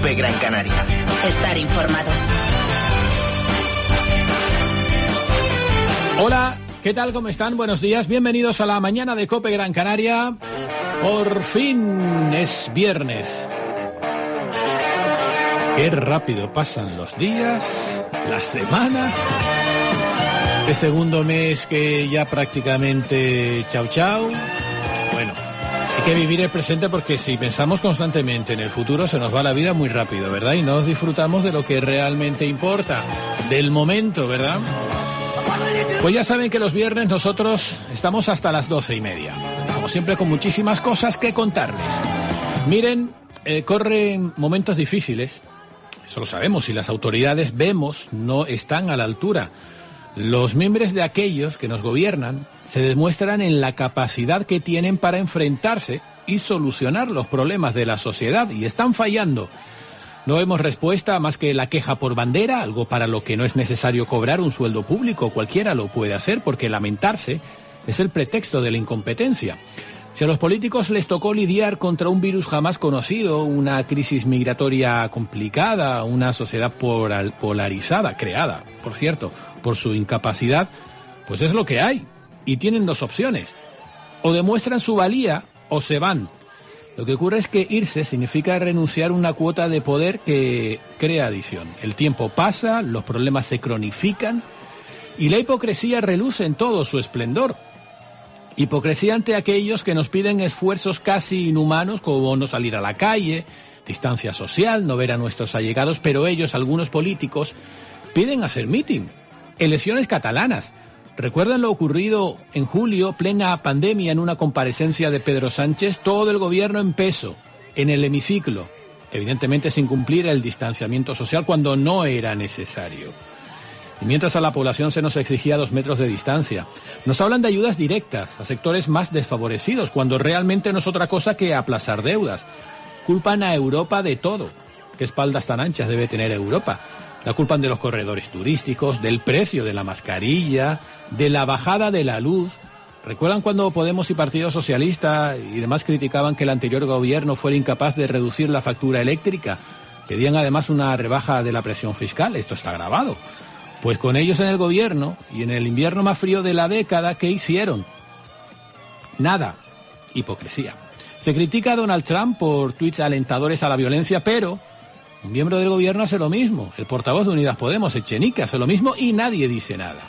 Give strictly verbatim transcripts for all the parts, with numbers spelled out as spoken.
COPE Gran Canaria. Estar informado. Hola, ¿qué tal? ¿Cómo están? Buenos días. Bienvenidos a la mañana de COPE Gran Canaria. Por fin es viernes. Qué rápido pasan los días, las semanas. Este segundo mes que ya prácticamente chau chau. Bueno, hay que vivir el presente porque si pensamos constantemente en el futuro se nos va la vida muy rápido, ¿verdad? Y no disfrutamos de lo que realmente importa, del momento, ¿verdad? Pues ya saben que los viernes nosotros estamos hasta las doce y media. Como siempre con muchísimas cosas que contarles. Miren, eh, corren momentos difíciles. Eso lo sabemos y las autoridades, vemos, no están a la altura. Los miembros de aquellos que nos gobiernan se demuestran en la capacidad que tienen para enfrentarse y solucionar los problemas de la sociedad y están fallando. No vemos respuesta más que la queja por bandera, algo para lo que no es necesario cobrar un sueldo público, cualquiera lo puede hacer porque lamentarse es el pretexto de la incompetencia. Si a los políticos les tocó lidiar contra un virus jamás conocido, una crisis migratoria complicada, una sociedad polarizada, creada, por cierto, por su incapacidad, pues es lo que hay. Y tienen dos opciones. O demuestran su valía o se van. Lo que ocurre es que irse significa renunciar a una cuota de poder que crea adicción. El tiempo pasa, los problemas se cronifican y la hipocresía reluce en todo su esplendor. Hipocresía ante aquellos que nos piden esfuerzos casi inhumanos como no salir a la calle, distancia social, no ver a nuestros allegados, pero ellos, algunos políticos, piden hacer mitin. Elecciones catalanas. ¿Recuerdan lo ocurrido en julio, plena pandemia, en una comparecencia de Pedro Sánchez? Todo el gobierno en peso, en el hemiciclo, evidentemente sin cumplir el distanciamiento social cuando no era necesario. Y mientras a la población se nos exigía dos metros de distancia. Nos hablan de ayudas directas a sectores más desfavorecidos, cuando realmente no es otra cosa que aplazar deudas. Culpan a Europa de todo. ¿Qué espaldas tan anchas debe tener Europa? La culpan de los corredores turísticos, del precio de la mascarilla, de la bajada de la luz. ¿Recuerdan cuando Podemos y Partido Socialista y demás criticaban que el anterior gobierno fuera incapaz de reducir la factura eléctrica? Pedían además una rebaja de la presión fiscal. Esto está grabado. Pues con ellos en el gobierno y en el invierno más frío de la década, ¿qué hicieron? Nada. Hipocresía. Se critica a Donald Trump por tuits alentadores a la violencia, pero un miembro del gobierno hace lo mismo. El portavoz de Unidas Podemos, Echenique, hace lo mismo y nadie dice nada.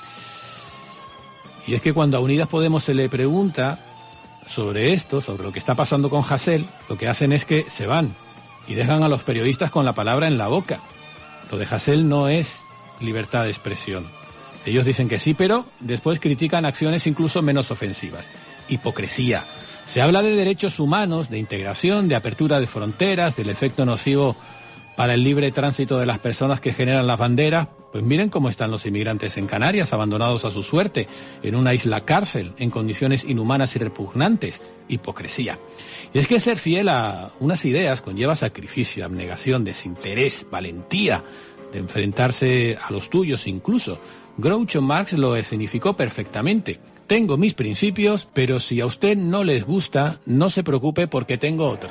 Y es que cuando a Unidas Podemos se le pregunta sobre esto, sobre lo que está pasando con Hasél, lo que hacen es que se van y dejan a los periodistas con la palabra en la boca. Lo de Hasél no es libertad de expresión. Ellos dicen que sí, pero después critican acciones incluso menos ofensivas. Hipocresía. Se habla de derechos humanos, de integración, de apertura de fronteras, del efecto nocivo para el libre tránsito de las personas que generan las banderas. Pues miren cómo están los inmigrantes en Canarias, abandonados a su suerte, en una isla cárcel, en condiciones inhumanas y repugnantes. Hipocresía. Y es que ser fiel a unas ideas conlleva sacrificio, abnegación, desinterés, valentía, de enfrentarse a los tuyos incluso. Groucho Marx lo escenificó perfectamente. Tengo mis principios, pero si a usted no les gusta, no se preocupe porque tengo otros.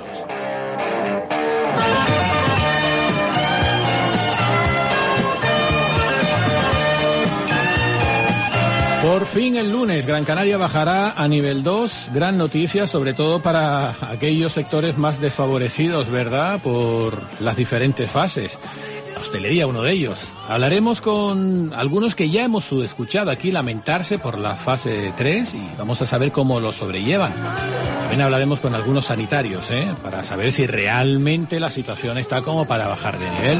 Por fin el lunes, Gran Canaria bajará a nivel dos. Gran noticia, sobre todo para aquellos sectores más desfavorecidos, ¿verdad? Por las diferentes fases. La hostelería, uno de ellos. Hablaremos con algunos que ya hemos escuchado aquí lamentarse por la fase tres y vamos a saber cómo lo sobrellevan. También hablaremos con algunos sanitarios, ¿eh? Para saber si realmente la situación está como para bajar de nivel.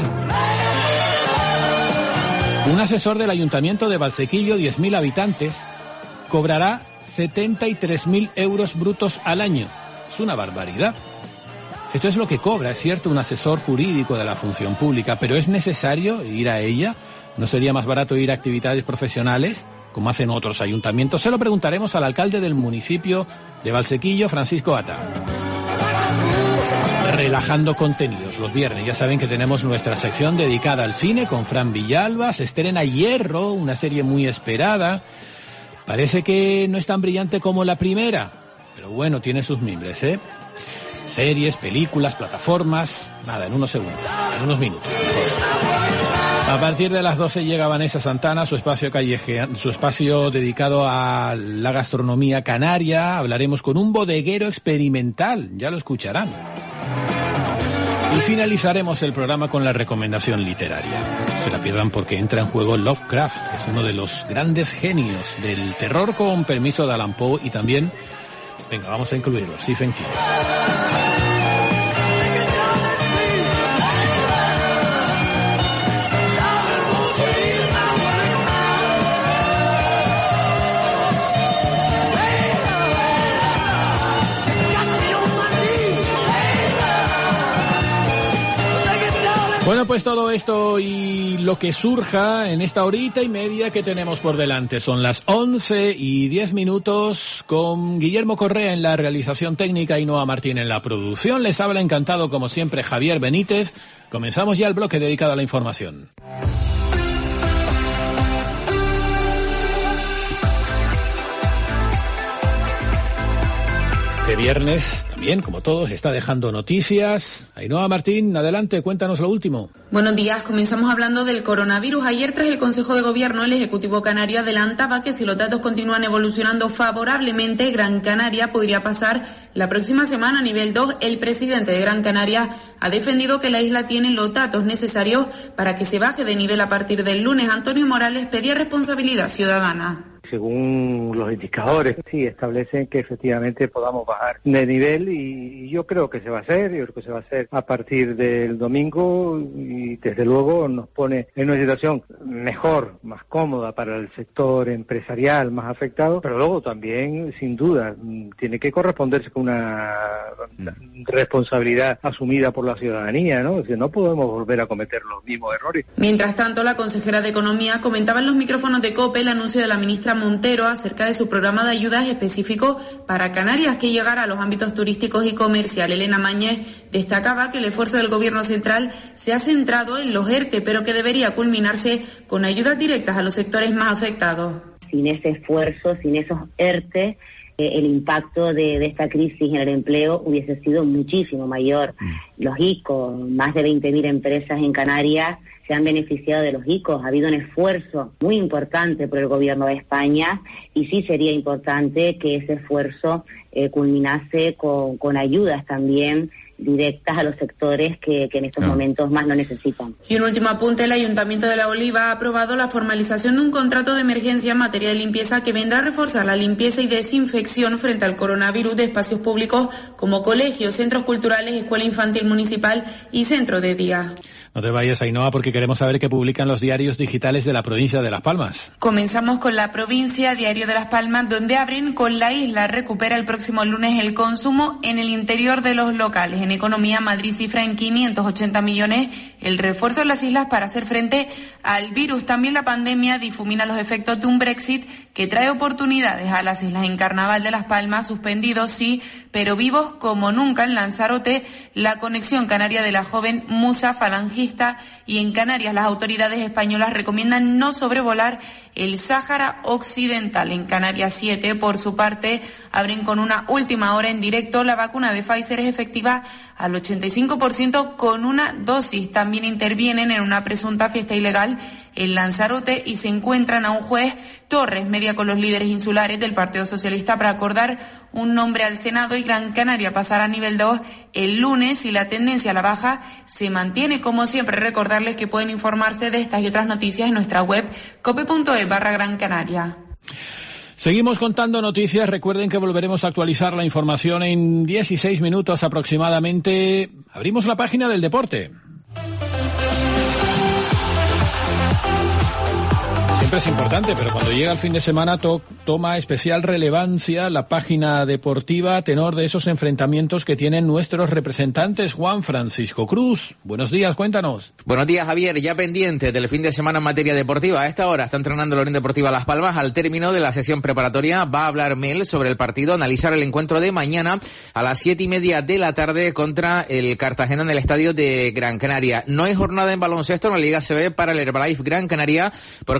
Un asesor del Ayuntamiento de Valsequillo, diez mil habitantes, cobrará setenta y tres mil euros brutos al año. Es una barbaridad. Esto es lo que cobra, es cierto, un asesor jurídico de la función pública, pero ¿es necesario ir a ella? ¿No sería más barato ir a actividades profesionales, como hacen otros ayuntamientos? Se lo preguntaremos al alcalde del municipio de Valsequillo, Francisco Ata. Relajando contenidos los viernes. Ya saben que tenemos nuestra sección dedicada al cine con Fran Villalba. Se estrena Hierro, una serie muy esperada. Parece que no es tan brillante como la primera, pero bueno, tiene sus mimbres, ¿eh? series, películas, plataformas, nada, en unos segundos, en unos minutos. A partir de las doce llega Vanessa Santana, su espacio calleje, su espacio dedicado a la gastronomía canaria. Hablaremos con un bodeguero experimental, ya lo escucharán. Y finalizaremos el programa con la recomendación literaria. No se la pierdan porque entra en juego Lovecraft, que es uno de los grandes genios del terror, con permiso de Allan Poe, y también, venga, vamos a incluirlo, Stephen King. Bueno, pues todo esto y lo que surja en esta horita y media que tenemos por delante. Son las once y diez minutos, con Guillermo Correa en la realización técnica y Noa Martín en la producción. Les habla encantado, como siempre, Javier Benítez. Comenzamos ya el bloque dedicado a la información. Este viernes también, como todos, está dejando noticias. Ainhoa Martín, adelante, cuéntanos lo último. Buenos días, comenzamos hablando del coronavirus. Ayer, tras el Consejo de Gobierno, el Ejecutivo Canario adelantaba que si los datos continúan evolucionando favorablemente, Gran Canaria podría pasar la próxima semana a nivel dos. El presidente de Gran Canaria ha defendido que la isla tiene los datos necesarios para que se baje de nivel a partir del lunes. Antonio Morales pedía responsabilidad ciudadana. Según los indicadores, sí, establecen que efectivamente podamos bajar de nivel y yo creo que se va a hacer, yo creo que se va a hacer a partir del domingo y desde luego nos pone en una situación mejor, más cómoda para el sector empresarial más afectado, pero luego también, sin duda, tiene que corresponderse con una responsabilidad asumida por la ciudadanía, ¿no? Es decir, no podemos volver a cometer los mismos errores. Mientras tanto, la consejera de Economía comentaba en los micrófonos de COPE el anuncio de la ministra Montero acerca de su programa de ayudas específico para Canarias que llegará a los ámbitos turísticos y comercial. Elena Mañez destacaba que el esfuerzo del Gobierno central se ha centrado en los ERTE, pero que debería culminarse con ayudas directas a los sectores más afectados. Sin ese esfuerzo, sin esos ERTE, eh, el impacto de, de esta crisis en el empleo hubiese sido muchísimo mayor. Los I C O, más de veinte mil empresas en Canarias se han beneficiado de los I C O. Ha habido un esfuerzo muy importante por el Gobierno de España y sí sería importante que ese esfuerzo eh, culminase con, con ayudas también directas a los sectores que, que en estos no. momentos más lo necesitan. Y un último apunte, el Ayuntamiento de La Oliva ha aprobado la formalización de un contrato de emergencia en materia de limpieza que vendrá a reforzar la limpieza y desinfección frente al coronavirus de espacios públicos como colegios, centros culturales, escuela infantil municipal y centro de día. No te vayas, Ainhoa, porque queremos saber qué publican los diarios digitales de la provincia de Las Palmas. Comenzamos con La Provincia, Diario de Las Palmas, donde abren con La Isla recupera el próximo lunes el consumo en el interior de los locales. En economía, Madrid cifra en quinientos ochenta millones el refuerzo en las islas para hacer frente al virus. También la pandemia difumina los efectos de un Brexit que trae oportunidades a las islas. En Carnaval de Las Palmas, suspendidos sí, pero vivos como nunca. En Lanzarote, la conexión canaria de la joven musa falangista, y en Canarias las autoridades españolas recomiendan no sobrevolar el Sáhara Occidental. En Canarias siete, por su parte, abren con una última hora en directo. La vacuna de Pfizer es efectiva al ochenta y cinco por ciento con una dosis. También intervienen en una presunta fiesta ilegal en Lanzarote y se encuentran a un juez. Torres media con los líderes insulares del Partido Socialista para acordar un nombre al Senado, y Gran Canaria pasará a nivel dos el lunes y la tendencia a la baja se mantiene. Como siempre, recordarles que pueden informarse de estas y otras noticias en nuestra web cope punto es barra Gran Canaria. Seguimos contando noticias. Recuerden que volveremos a actualizar la información en dieciséis minutos aproximadamente. Abrimos la página del deporte. Siempre es importante, pero cuando llega el fin de semana to- toma especial relevancia la página deportiva a tenor de esos enfrentamientos que tienen nuestros representantes. Juan Francisco Cruz, buenos días, cuéntanos. Buenos días, Javier. Ya pendiente del fin de semana en materia deportiva. A esta hora está entrenando la Unión Deportiva Las Palmas. Al término de la sesión preparatoria va a hablar Mel sobre el partido, analizar el encuentro de mañana a las siete y media de la tarde contra el Cartagena en el estadio de Gran Canaria. No hay jornada en baloncesto en la Liga A C B para el Herbalife Gran Canaria porque los diferentes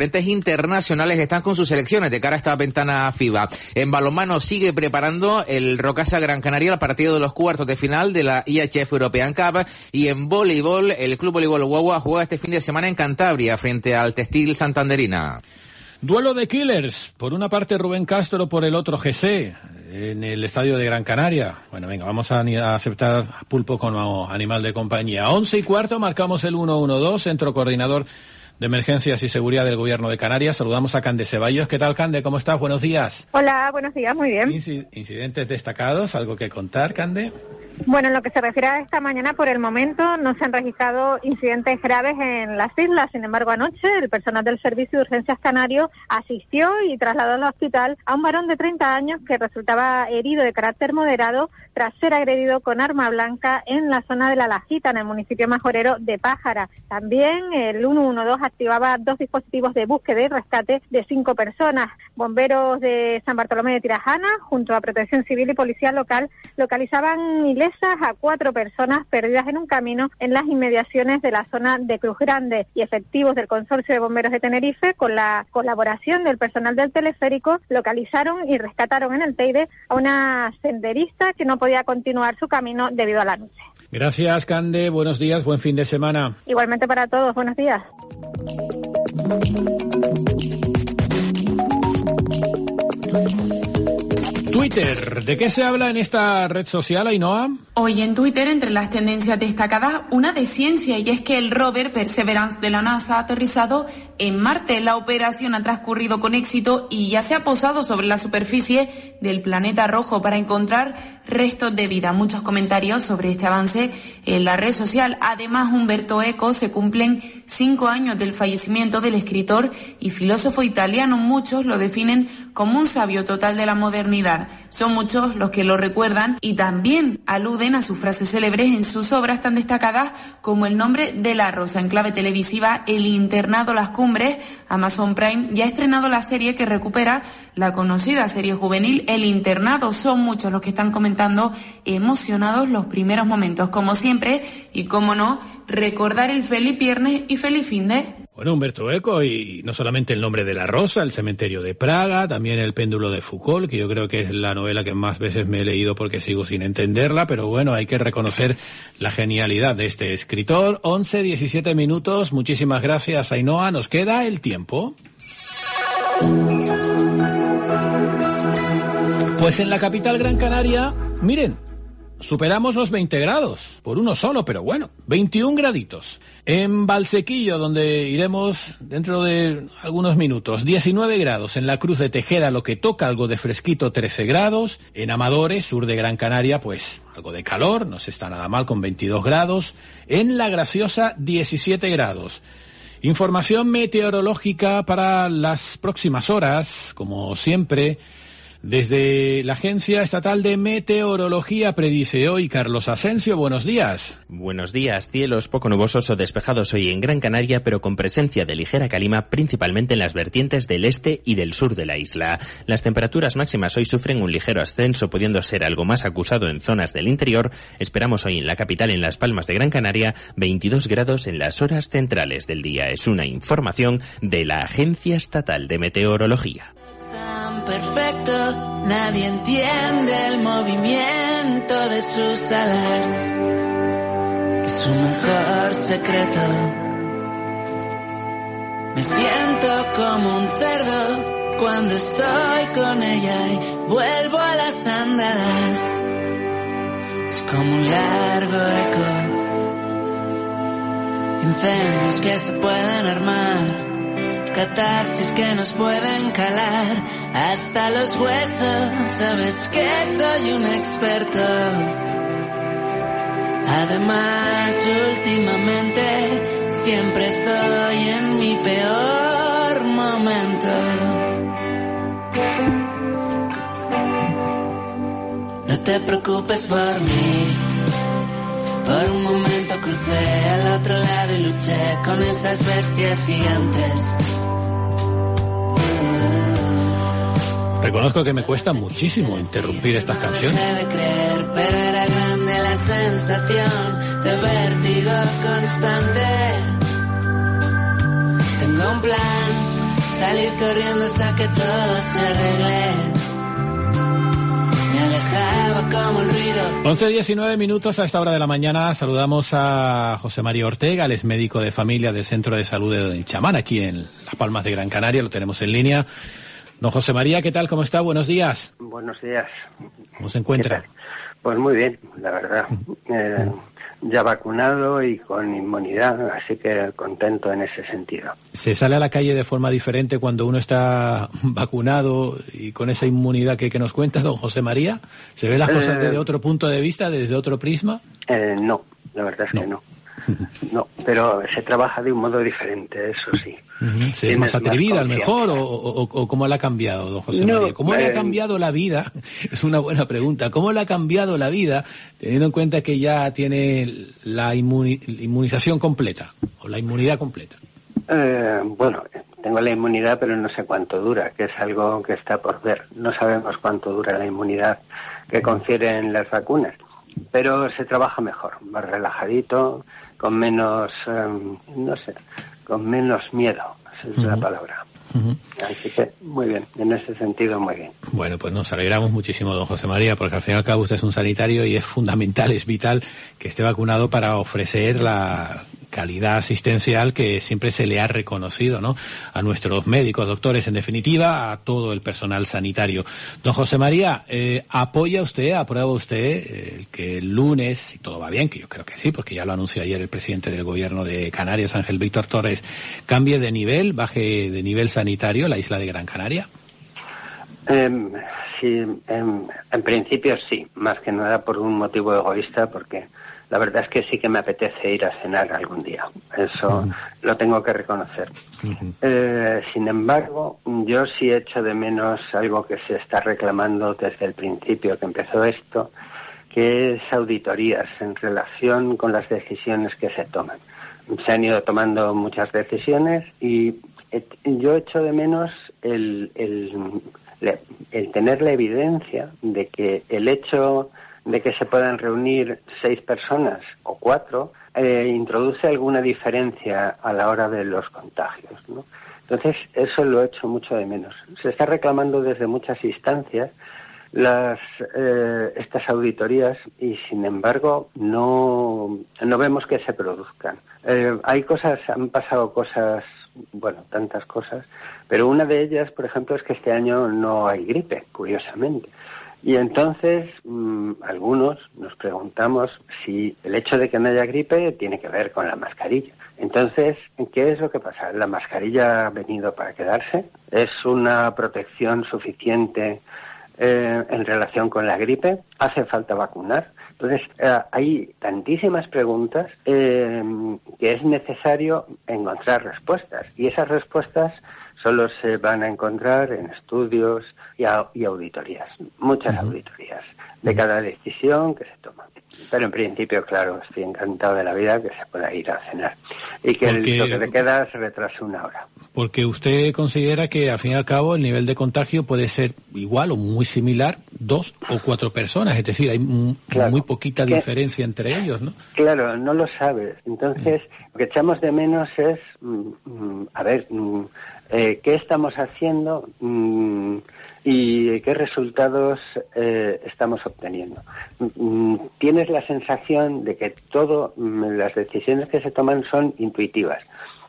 referentes internacionales están con sus selecciones de cara a esta ventana FIBA. En balonmano sigue preparando el Rocasa Gran Canaria el partido de los cuartos de final de la I H F European Cup, y en voleibol el Club Voleibol Guagua juega este fin de semana en Cantabria frente al Textil Santanderina. Duelo de killers, por una parte Rubén Castro, por el otro G C, en el estadio de Gran Canaria. Bueno, venga, vamos a, a aceptar a Pulpo como animal de compañía. Once y cuarto, marcamos el uno uno dos, Centro Coordinador de Emergencias y Seguridad del Gobierno de Canarias. Saludamos a Cande Ceballos. ¿Qué tal, Cande? ¿Cómo estás? Buenos días. Hola, buenos días, muy bien. Inci- incidentes destacados, ¿algo que contar, Cande? Bueno, en lo que se refiere a esta mañana, por el momento no se han registrado incidentes graves en las islas. Sin embargo, anoche el personal del Servicio de Urgencias Canario asistió y trasladó al hospital a un varón de treinta años que resultaba herido de carácter moderado tras ser agredido con arma blanca en la zona de La Lajita, en el municipio majorero de Pájara. También el uno uno dos activaba dos dispositivos de búsqueda y rescate de cinco personas. Bomberos de San Bartolomé de Tirajana, junto a Protección Civil y Policía Local, localizaban ilesas a cuatro personas perdidas en un camino en las inmediaciones de la zona de Cruz Grande, y efectivos del Consorcio de Bomberos de Tenerife, con la colaboración del personal del teleférico, localizaron y rescataron en el Teide a una senderista que no podía continuar su camino debido a la noche. Gracias, Cande. Buenos días, buen fin de semana. Igualmente para todos, buenos días. Twitter, ¿de qué se habla en esta red social, Ainhoa? Hoy en Twitter, entre las tendencias destacadas, una de ciencia, y es que el rover Perseverance de la NASA ha aterrizado en Marte. La operación ha transcurrido con éxito y ya se ha posado sobre la superficie del planeta rojo para encontrar restos de vida. Muchos comentarios sobre este avance en la red social. Además, Umberto Eco, se cumplen cinco años del fallecimiento del escritor y filósofo italiano. Muchos lo definen como un sabio total de la modernidad. Son muchos los que lo recuerdan y también aluden a sus frases célebres en sus obras tan destacadas como El nombre de la rosa. En clave televisiva, El internado Las Cumbres, Amazon Prime ya ha estrenado la serie que recupera la conocida serie juvenil El internado. Son muchos los que están comentando emocionados los primeros momentos. Como siempre, y como no, recordar el feliz viernes y feliz fin de... Bueno, Humberto Eco, y no solamente El nombre de la rosa, El cementerio de Praga, también El péndulo de Foucault, que yo creo que es la novela que más veces me he leído porque sigo sin entenderla, pero bueno, hay que reconocer la genialidad de este escritor. once, diecisiete minutos, muchísimas gracias, Ainhoa. Nos queda el tiempo. Pues en la capital Gran Canaria, miren, superamos los veinte grados, por uno solo, pero bueno, veintiún graditos. En Valsequillo, donde iremos dentro de algunos minutos, diecinueve grados. En la Cruz de Tejeda, lo que toca, algo de fresquito, trece grados. En Amadores, sur de Gran Canaria, pues algo de calor, no se está nada mal con veintidós grados. En La Graciosa, diecisiete grados. Información meteorológica para las próximas horas, como siempre, desde la Agencia Estatal de Meteorología. Predice hoy Carlos Asensio. Buenos días. Buenos días. Cielos poco nubosos o despejados hoy en Gran Canaria, pero con presencia de ligera calima, principalmente en las vertientes del este y del sur de la isla. Las temperaturas máximas hoy sufren un ligero ascenso, pudiendo ser algo más acusado en zonas del interior. Esperamos hoy en la capital, en Las Palmas de Gran Canaria, veintidós grados en las horas centrales del día. Es una información de la Agencia Estatal de Meteorología. Perfecto, nadie entiende el movimiento de sus alas. Es su mejor secreto. Me siento como un cerdo cuando estoy con ella y vuelvo a las andadas. Es como un largo eco. Incendios que se pueden armar, catarsis que nos pueden calar hasta los huesos. Sabes que soy un experto. Además, últimamente siempre estoy en mi peor momento. No te preocupes por mí. Por un momento crucé al otro lado y luché con esas bestias gigantes. Reconozco que me cuesta muchísimo interrumpir estas canciones. No dejé de creer, pero era grande la sensación de vértigo constante. Tengo un plan salir corriendo hasta que todo se arregle. Me alejaba como el ruido. once diecinueve minutos a esta hora de la mañana. Saludamos a José María Ortega, él es médico de familia del Centro de Salud de Chamán, aquí en Las Palmas de Gran Canaria, lo tenemos en línea. Don José María, ¿qué tal? ¿Cómo está? Buenos días. Buenos días. ¿Cómo se encuentra? Pues muy bien, la verdad. Eh, ya vacunado y con inmunidad, así que contento en ese sentido. ¿Se sale a la calle de forma diferente cuando uno está vacunado y con esa inmunidad que, que nos cuenta don José María? ¿Se ven las cosas eh, desde otro punto de vista, desde otro prisma? Eh, no, la verdad es no. que no. No, pero se trabaja de un modo diferente, eso sí. Uh-huh. ¿Se es más atrevida, a lo mejor, o, o, o cómo le ha cambiado, don José no, María? ¿Cómo eh... le ha cambiado la vida? Es una buena pregunta. ¿Cómo le ha cambiado la vida, teniendo en cuenta que ya tiene la inmuni- inmunización completa, o la inmunidad completa? Eh, bueno, tengo la inmunidad, pero no sé cuánto dura, que es algo que está por ver. No sabemos cuánto dura la inmunidad que confieren las vacunas. Pero se trabaja mejor, más relajadito, con menos, um, no sé, con menos miedo, esa es uh-huh. la palabra. Uh-huh. Así que, muy bien, en ese sentido, muy bien. Bueno, pues nos alegramos muchísimo, don José María, porque al fin y al cabo usted es un sanitario y es fundamental, es vital que esté vacunado para ofrecer la calidad asistencial que siempre se le ha reconocido, ¿no?, a nuestros médicos, doctores, en definitiva, a todo el personal sanitario. Don José María, eh, ¿apoya usted, aprueba usted eh, que el lunes, si todo va bien, que yo creo que sí, porque ya lo anunció ayer el presidente del gobierno de Canarias, Ángel Víctor Torres, cambie de nivel, baje de nivel sanitario la isla de Gran Canaria? Eh, sí, en, en principio sí, más que nada por un motivo egoísta, porque la verdad es que sí que me apetece ir a cenar algún día. Eso uh-huh. lo tengo que reconocer. Uh-huh. Eh, sin embargo, yo sí echo de menos algo que se está reclamando desde el principio que empezó esto, que es auditorías en relación con las decisiones que se toman. Se han ido tomando muchas decisiones y yo echo de menos el, el, el tener la evidencia de que el hecho de que se puedan reunir seis personas o cuatro, eh, introduce alguna diferencia a la hora de los contagios, ¿no? Entonces, eso lo echo mucho de menos. Se está reclamando desde muchas instancias las eh, estas auditorías y, sin embargo, no, no vemos que se produzcan. Eh, hay cosas, han pasado cosas, bueno, tantas cosas, pero una de ellas, por ejemplo, es que este año no hay gripe, curiosamente. Y entonces, mmm, algunos nos preguntamos si el hecho de que no haya gripe tiene que ver con la mascarilla. Entonces, ¿qué es lo que pasa? ¿La mascarilla ha venido para quedarse? ¿Es una protección suficiente eh, en relación con la gripe? ¿Hace falta vacunar? Entonces, eh, hay tantísimas preguntas eh, que es necesario encontrar respuestas. Y esas respuestas solo se van a encontrar en estudios y, a, y auditorías, muchas uh-huh. auditorías de cada decisión que se toma. Pero en principio, claro, estoy encantado de la vida que se pueda ir a cenar y que porque, el, lo que te queda se retrase una hora. Porque usted considera que, al fin y al cabo, el nivel de contagio puede ser igual o muy similar dos o cuatro personas, es decir, hay m- claro, muy poquita que, diferencia entre ellos, ¿no? Claro, no lo sabes. Entonces, mm. lo que echamos de menos es, mm, a ver, mm, eh, ¿qué estamos haciendo mm, y qué resultados eh, estamos obteniendo? Mm, tienes la sensación de que todo, mm, las decisiones que se toman son intuitivas.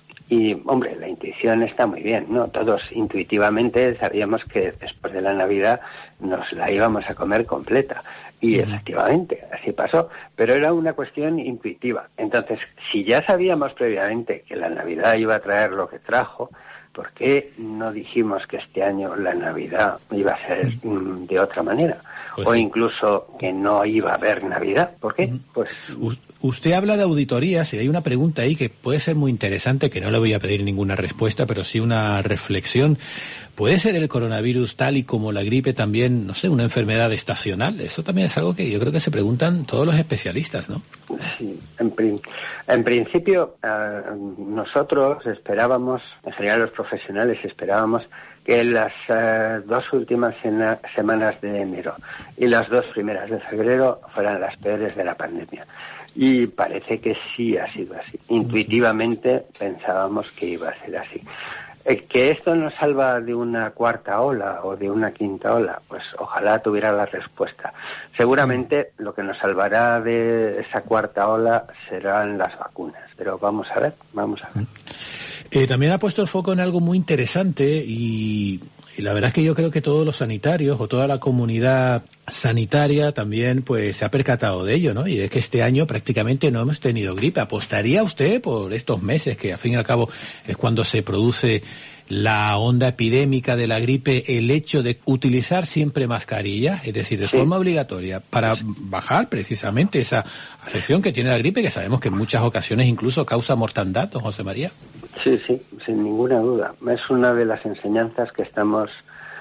Y, hombre, la intuición está muy bien, ¿no? Todos intuitivamente sabíamos que después de la Navidad nos la íbamos a comer completa. Y, efectivamente, así pasó. Pero era una cuestión intuitiva. Entonces, si ya sabíamos previamente que la Navidad iba a traer lo que trajo, ¿por qué no dijimos que este año la Navidad iba a ser mm, de otra manera? Pues o incluso que no iba a haber Navidad. ¿Por qué? Pues usted habla de auditorías y hay una pregunta ahí que puede ser muy interesante, que no le voy a pedir ninguna respuesta, pero sí una reflexión. ¿Puede ser el coronavirus, tal y como la gripe, también, no sé, una enfermedad estacional? Eso también es algo que yo creo que se preguntan todos los especialistas, ¿no? Sí, en, prin- en principio uh, nosotros esperábamos, en general los profesionales esperábamos que las uh, dos últimas sena- semanas de enero y las dos primeras de febrero fueran las peores de la pandemia. Y parece que sí ha sido así. Intuitivamente pensábamos que iba a ser así. Eh, que esto nos salva de una cuarta ola o de una quinta ola, pues ojalá tuviera la respuesta. Seguramente lo que nos salvará de esa cuarta ola serán las vacunas, pero vamos a ver, vamos a ver. Eh, también ha puesto el foco en algo muy interesante y, y la verdad es que yo creo que todos los sanitarios o toda la comunidad sanitaria también pues se ha percatado de ello, ¿no? Y es que este año prácticamente no hemos tenido gripe. ¿Apostaría usted por estos meses que al fin y al cabo es cuando se produce la onda epidémica de la gripe, el hecho de utilizar siempre mascarilla, es decir, de sí. forma obligatoria, para bajar precisamente esa afección que tiene la gripe, que sabemos que en muchas ocasiones incluso causa mortandad, don José María? Sí, sí, sin ninguna duda. Es una de las enseñanzas que estamos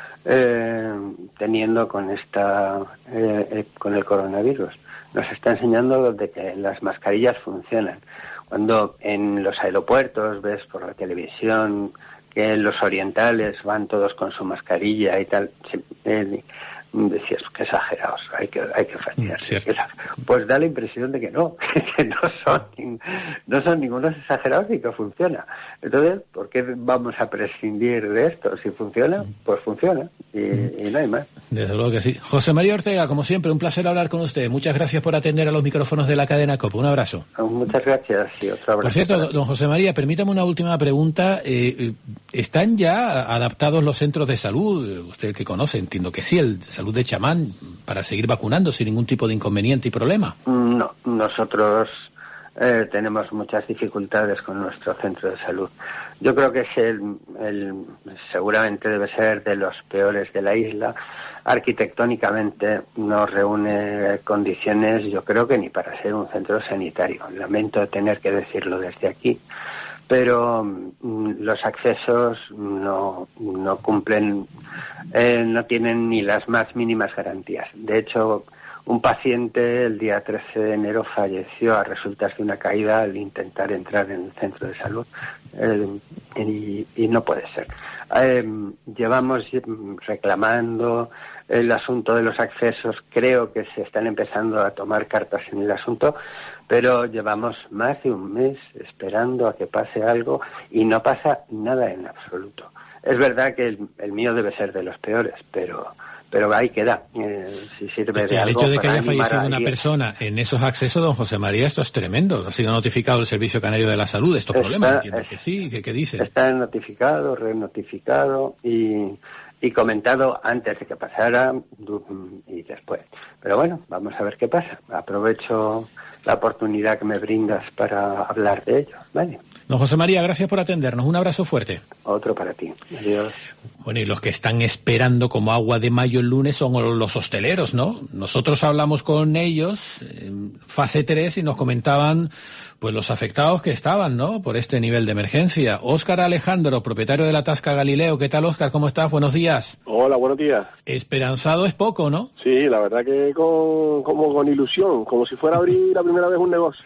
eh, teniendo con esta eh, eh, con el coronavirus. Nos está enseñando de que las mascarillas funcionan. Cuando en los aeropuertos ves por la televisión que los orientales van todos con su mascarilla y tal, eh, decías que exagerados, hay que hay que fastidiarse. Sí. Pues da la impresión de que no, que no son no son ningunos exagerados y que funciona. Entonces, ¿por qué vamos a prescindir de esto? Si funciona, pues funciona y, y no hay más. Desde luego que sí. José María Ortega, como siempre, un placer hablar con usted. Muchas gracias por atender a los micrófonos de la cadena COPE. Un abrazo. Muchas gracias y otro abrazo. Por cierto, don José María, permítame una última pregunta. Eh, ¿Están ya adaptados los centros de salud? Usted que conoce, entiendo que sí, el Salud de Chamán, para seguir vacunando sin ningún tipo de inconveniente y problema. No, nosotros eh, tenemos muchas dificultades con nuestro centro de salud. Yo creo que es el, el seguramente debe ser de los peores de la isla. Arquitectónicamente no reúne condiciones, yo creo que ni para ser un centro sanitario. Lamento tener que decirlo desde aquí, pero mm, los accesos no no cumplen, eh, no tienen ni las más mínimas garantías. De hecho, un paciente el día trece de enero falleció a resultas de una caída al intentar entrar en el centro de salud, eh, y, y no puede ser. Eh, llevamos reclamando el asunto de los accesos, creo que se están empezando a tomar cartas en el asunto, pero llevamos más de un mes esperando a que pase algo y no pasa nada en absoluto. Es verdad que el, el mío debe ser de los peores, pero pero ahí queda. Eh, si sirve de el algo hecho de que para haya fallecido una alguien. persona en esos accesos, don José María, esto es tremendo. Ha sido notificado el Servicio Canario de la Salud de estos Está, problemas, entiendo es, que sí, ¿qué, qué dice? Está notificado, renotificado y, y comentado antes de que pasara y después. Pero bueno, vamos a ver qué pasa. Aprovecho la oportunidad que me brindas para hablar de ello. Vale. Don José María, gracias por atendernos. Un abrazo fuerte. Otro para ti. Adiós. Bueno, y los que están esperando como agua de mayo el lunes son los hosteleros, ¿no? Nosotros hablamos con ellos en fase tres y nos comentaban pues los afectados que estaban, ¿no? Por este nivel de emergencia. Óscar Alejandro, propietario de la Tasca Galileo. ¿Qué tal, Óscar? ¿Cómo estás? Buenos días. Hola, buenos días. Esperanzado es poco, ¿no? Sí, la verdad que con, como con ilusión, como si fuera a abrir la primera vez un negocio.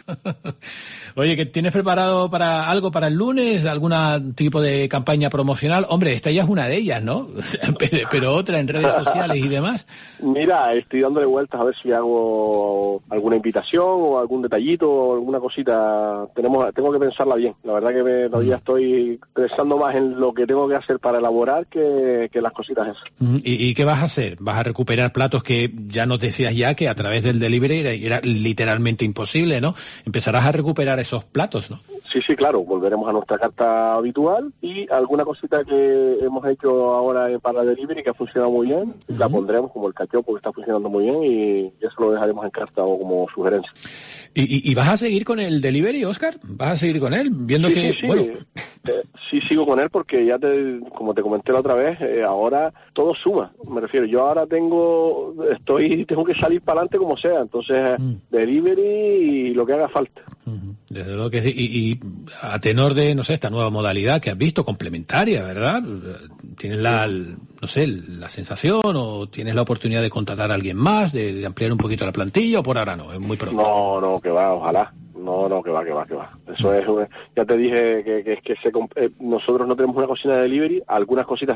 Oye, ¿que tienes preparado para algo para el lunes? ¿Algún tipo de campaña promocional? Hombre, esta ya es una de ellas, ¿no? pero, pero otra en redes sociales y demás. Mira, estoy dándole vueltas a ver si hago alguna invitación o algún detallito o alguna cosita. Tenemos, tengo que pensarla bien. La verdad que me, todavía estoy pensando más en lo que tengo que hacer para elaborar que, que las cositas esas. ¿Y, ¿Y qué vas a hacer? ¿Vas a recuperar platos que ya nos decías ya que a través del delivery era, era literalmente imposible, ¿no? Empezarás a recuperar esos platos, ¿no? Sí, sí, claro. Volveremos a nuestra carta habitual y alguna cosita que hemos hecho ahora para delivery que ha funcionado muy bien, uh-huh. La pondremos como el cachopo que está funcionando muy bien y eso lo dejaremos en carta o como sugerencia. ¿Y, y, y vas a seguir con el delivery, Óscar? ¿Vas a seguir con él? Viendo sí, que, sí, sí. bueno... Eh, sí, sigo con él porque ya te, como te comenté la otra vez, eh, ahora todo suma. Me refiero, yo ahora tengo, estoy, tengo que salir para adelante como sea. Entonces, mm. delivery y lo que haga falta. Mm-hmm. Desde luego que sí. Y, y a tenor de, no sé, esta nueva modalidad que has visto, complementaria, ¿verdad? ¿Tienes la, no sé, la sensación o tienes la oportunidad de contratar a alguien más, de, de ampliar un poquito la plantilla o por ahora no? Es muy pronto. No, no, que va, ojalá. No, no, que va, que va, que va. Eso es, una, ya te dije que, que, que se, eh, nosotros no tenemos una cocina de delivery, algunas cositas,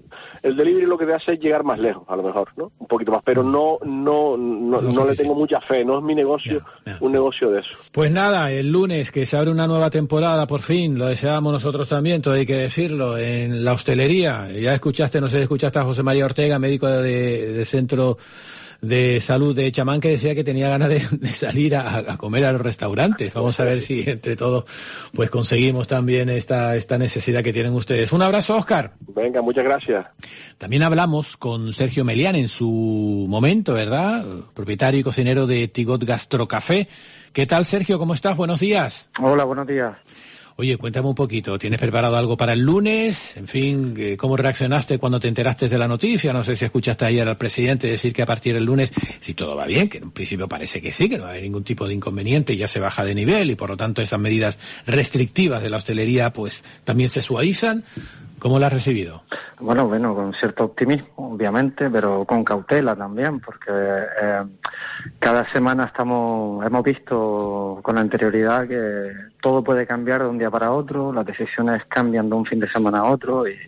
el delivery lo que te hace es llegar más lejos, a lo mejor, ¿no? Un poquito más, pero no, no, no, no, no le tengo mucha fe, no es mi negocio, yeah, yeah. un negocio de eso. Pues nada, el lunes que se abre una nueva temporada, por fin, lo deseamos nosotros también, todo hay que decirlo, en la hostelería. Ya escuchaste, no sé si escuchaste a José María Ortega, médico de, de Centro de Salud de Chamán, que decía que tenía ganas de, de salir a, a comer a los restaurantes. Vamos a ver si entre todos pues conseguimos también esta esta necesidad que tienen ustedes. Un abrazo, Óscar. Venga, muchas gracias. También hablamos con Sergio Melián en su momento, ¿verdad? Propietario y cocinero de Tigot Gastrocafé. ¿Qué tal, Sergio? ¿Cómo estás? Buenos días. Hola, buenos días. Oye, cuéntame un poquito, ¿tienes preparado algo para el lunes? En fin, ¿cómo reaccionaste cuando te enteraste de la noticia? No sé si escuchaste ayer al presidente decir que a partir del lunes, si todo va bien, que en principio parece que sí, que no va a haber ningún tipo de inconveniente, ya se baja de nivel y por lo tanto esas medidas restrictivas de la hostelería pues también se suavizan. ¿Cómo la has recibido? Bueno, bueno, con cierto optimismo, obviamente, pero con cautela también, porque eh, cada semana estamos, hemos visto con anterioridad que todo puede cambiar de un día para otro, las decisiones cambian de un fin de semana a otro y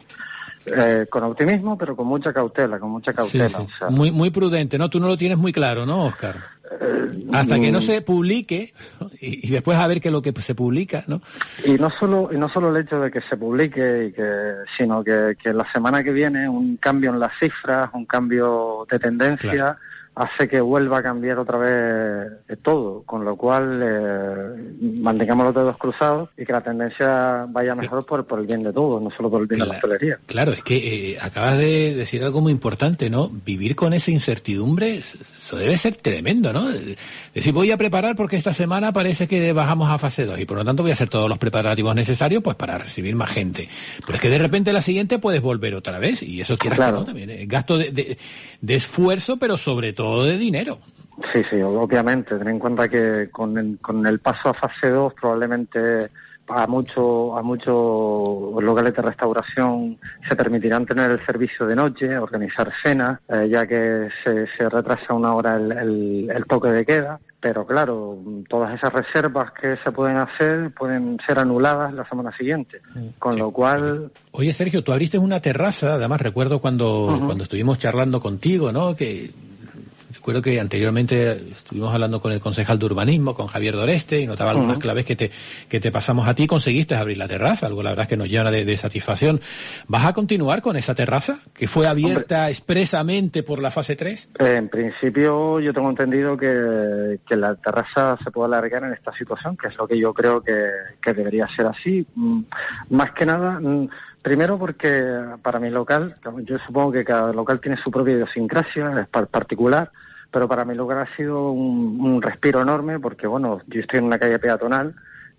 eh, con optimismo, pero con mucha cautela, con mucha cautela. Sí, sí. O sea, muy, muy prudente, ¿no? Tú no lo tienes muy claro, ¿no, Óscar? Hasta que no se publique, ¿no? y, y después a ver qué es lo que se publica, ¿no? Y no solo y no solo el hecho de que se publique, y que sino que, que la semana que viene un cambio en las cifras, un cambio de tendencia, claro, hace que vuelva a cambiar otra vez todo, con lo cual eh, mantengamos los dedos cruzados y que la tendencia vaya mejor por, por el bien de todos, no solo por el bien claro, de la hostelería. Claro, es que eh, acabas de decir algo muy importante, ¿no? Vivir con esa incertidumbre, eso debe ser tremendo, ¿no? Decir, voy a preparar porque esta semana parece que bajamos a fase dos y por lo tanto voy a hacer todos los preparativos necesarios pues para recibir más gente. Pero es que de repente la siguiente puedes volver otra vez y eso quieras claro, que no, también es gasto de, de, de esfuerzo, pero sobre todo todo de dinero. Sí, sí, obviamente. Ten en cuenta que con el, con el paso a fase dos probablemente a muchos a muchos locales de restauración se permitirán tener el servicio de noche, organizar cenas, eh, ya que se, se retrasa una hora el, el, el toque de queda. Pero claro, todas esas reservas que se pueden hacer pueden ser anuladas la semana siguiente, con sí. lo cual... Oye, Sergio, tú abriste una terraza, además recuerdo cuando, uh-huh. cuando estuvimos charlando contigo, ¿no? Que... Recuerdo que anteriormente estuvimos hablando con el concejal de urbanismo, con Javier Doreste, y notaba algunas uh-huh. claves que te que te pasamos a ti. Conseguiste abrir la terraza, algo la verdad es que nos llena de, de satisfacción. ¿Vas a continuar con esa terraza que fue abierta Hombre, expresamente por la fase tres? Eh, en principio yo tengo entendido que, que la terraza se puede alargar en esta situación, que es lo que yo creo que, que debería ser así. Más que nada... Primero porque para mi local, yo supongo que cada local tiene su propia idiosincrasia, es particular, pero para mi local ha sido un, un respiro enorme porque, bueno, yo estoy en una calle peatonal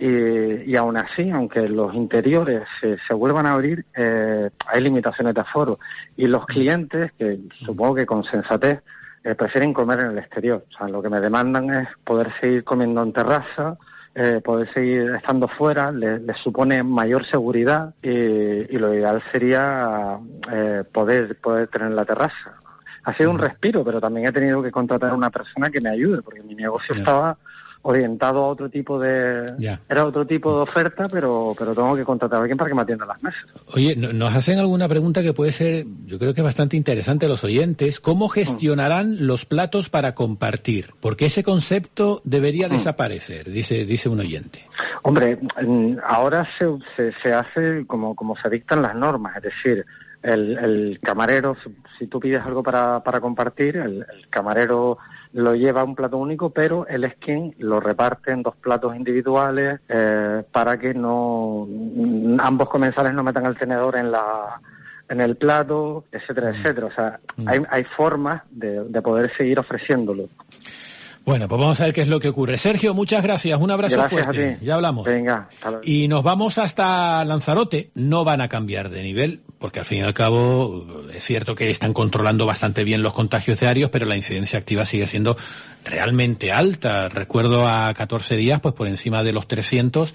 y, y aún así, aunque los interiores se, se vuelvan a abrir, eh, hay limitaciones de aforo y los clientes, que supongo que con sensatez, eh, prefieren comer en el exterior. O sea, lo que me demandan es poder seguir comiendo en terraza, Eh, poder seguir estando fuera, les le supone mayor seguridad y, y lo ideal sería eh, poder poder tener la terraza. Ha sido un respiro, pero también he tenido que contratar a una persona que me ayude, porque mi negocio yeah. estaba orientado a otro tipo de... Yeah. Era otro tipo de oferta, pero pero tengo que contratar a alguien para que me atienda las mesas. Oye, nos hacen alguna pregunta que puede ser, yo creo que bastante interesante a los oyentes. ¿Cómo gestionarán mm. los platos para compartir? Porque ese concepto debería mm. desaparecer, dice dice un oyente. Hombre, ahora se, se, se hace como, como se dictan las normas, es decir... El, el camarero, si, si tú pides algo para, para compartir, el, el camarero lo lleva a un plato único, pero él es quien lo reparte en dos platos individuales eh, para que no ambos comensales no metan el tenedor en la en el plato, etcétera, etcétera. O sea, mm. hay, hay formas de, de poder seguir ofreciéndolo. Bueno, pues vamos a ver qué es lo que ocurre. Sergio, muchas gracias. Un abrazo gracias fuerte. A ti. Ya hablamos. Venga. Y nos vamos hasta Lanzarote. No van a cambiar de nivel, porque al fin y al cabo es cierto que están controlando bastante bien los contagios diarios, pero la incidencia activa sigue siendo realmente alta. Recuerdo a catorce días, pues por encima de los trescientos.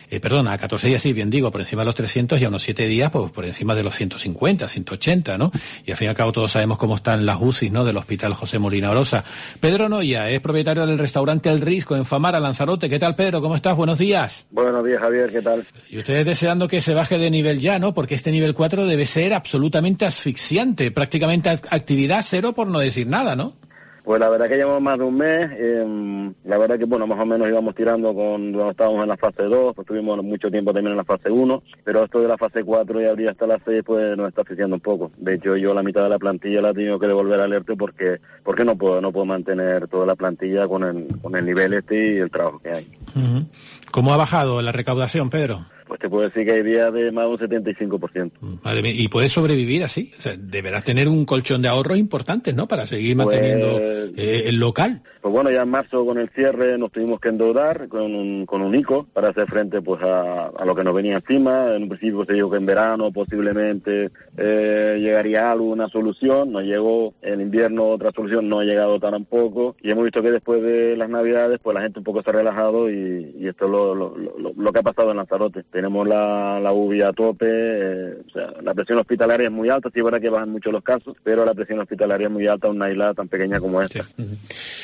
eh, perdón, a catorce días sí, bien digo, por encima de los trescientos y a unos siete días pues por encima de los ciento cincuenta, ciento ochenta, ¿no? Y al fin y al cabo todos sabemos cómo están las U C Is, ¿no? Del Hospital José Molina Orosa. Pedro Noya es propietario del restaurante El Risco en Famara, Lanzarote. ¿Qué tal, Pedro? ¿Cómo estás? Buenos días. Buenos días, Javier. ¿Qué tal? Y ustedes deseando que se baje de nivel ya, ¿no? Porque este nivel cuatro debe ser absolutamente asfixiante, prácticamente actividad cero por no decir nada, ¿no? Pues la verdad que llevamos más de un mes, eh, la verdad que bueno, más o menos íbamos tirando con, cuando estábamos en la fase dos, pues tuvimos mucho tiempo también en la fase uno, pero esto de la fase cuatro y abrir hasta la seis pues nos está asfixiando un poco. De hecho yo la mitad de la plantilla la he tenido que devolver al ERTE porque porque no puedo no puedo mantener toda la plantilla con el, con el nivel este y el trabajo que hay. Uh-huh. ¿Cómo ha bajado la recaudación, Pedro? Pues te puedo decir que hay días de más de un setenta y cinco por ciento. Madre mía, ¿y puedes sobrevivir así? O sea, deberás tener un colchón de ahorros importantes, ¿no? Para seguir manteniendo pues, eh, el local. Pues bueno, ya en marzo con el cierre nos tuvimos que endeudar con un, con un I C O para hacer frente pues a, a lo que nos venía encima. En un principio se dijo que en verano posiblemente eh, llegaría algo, una solución. No llegó, en invierno otra solución, no ha llegado tampoco. Y hemos visto que después de las Navidades pues la gente un poco se ha relajado y, y esto es lo, lo, lo, lo que ha pasado en Lanzarote. Tenemos la, la U B I a tope, eh, o sea, la presión hospitalaria es muy alta, sí es verdad que bajan mucho los casos, pero la presión hospitalaria es muy alta en una isla tan pequeña como esta. Sí. Uh-huh.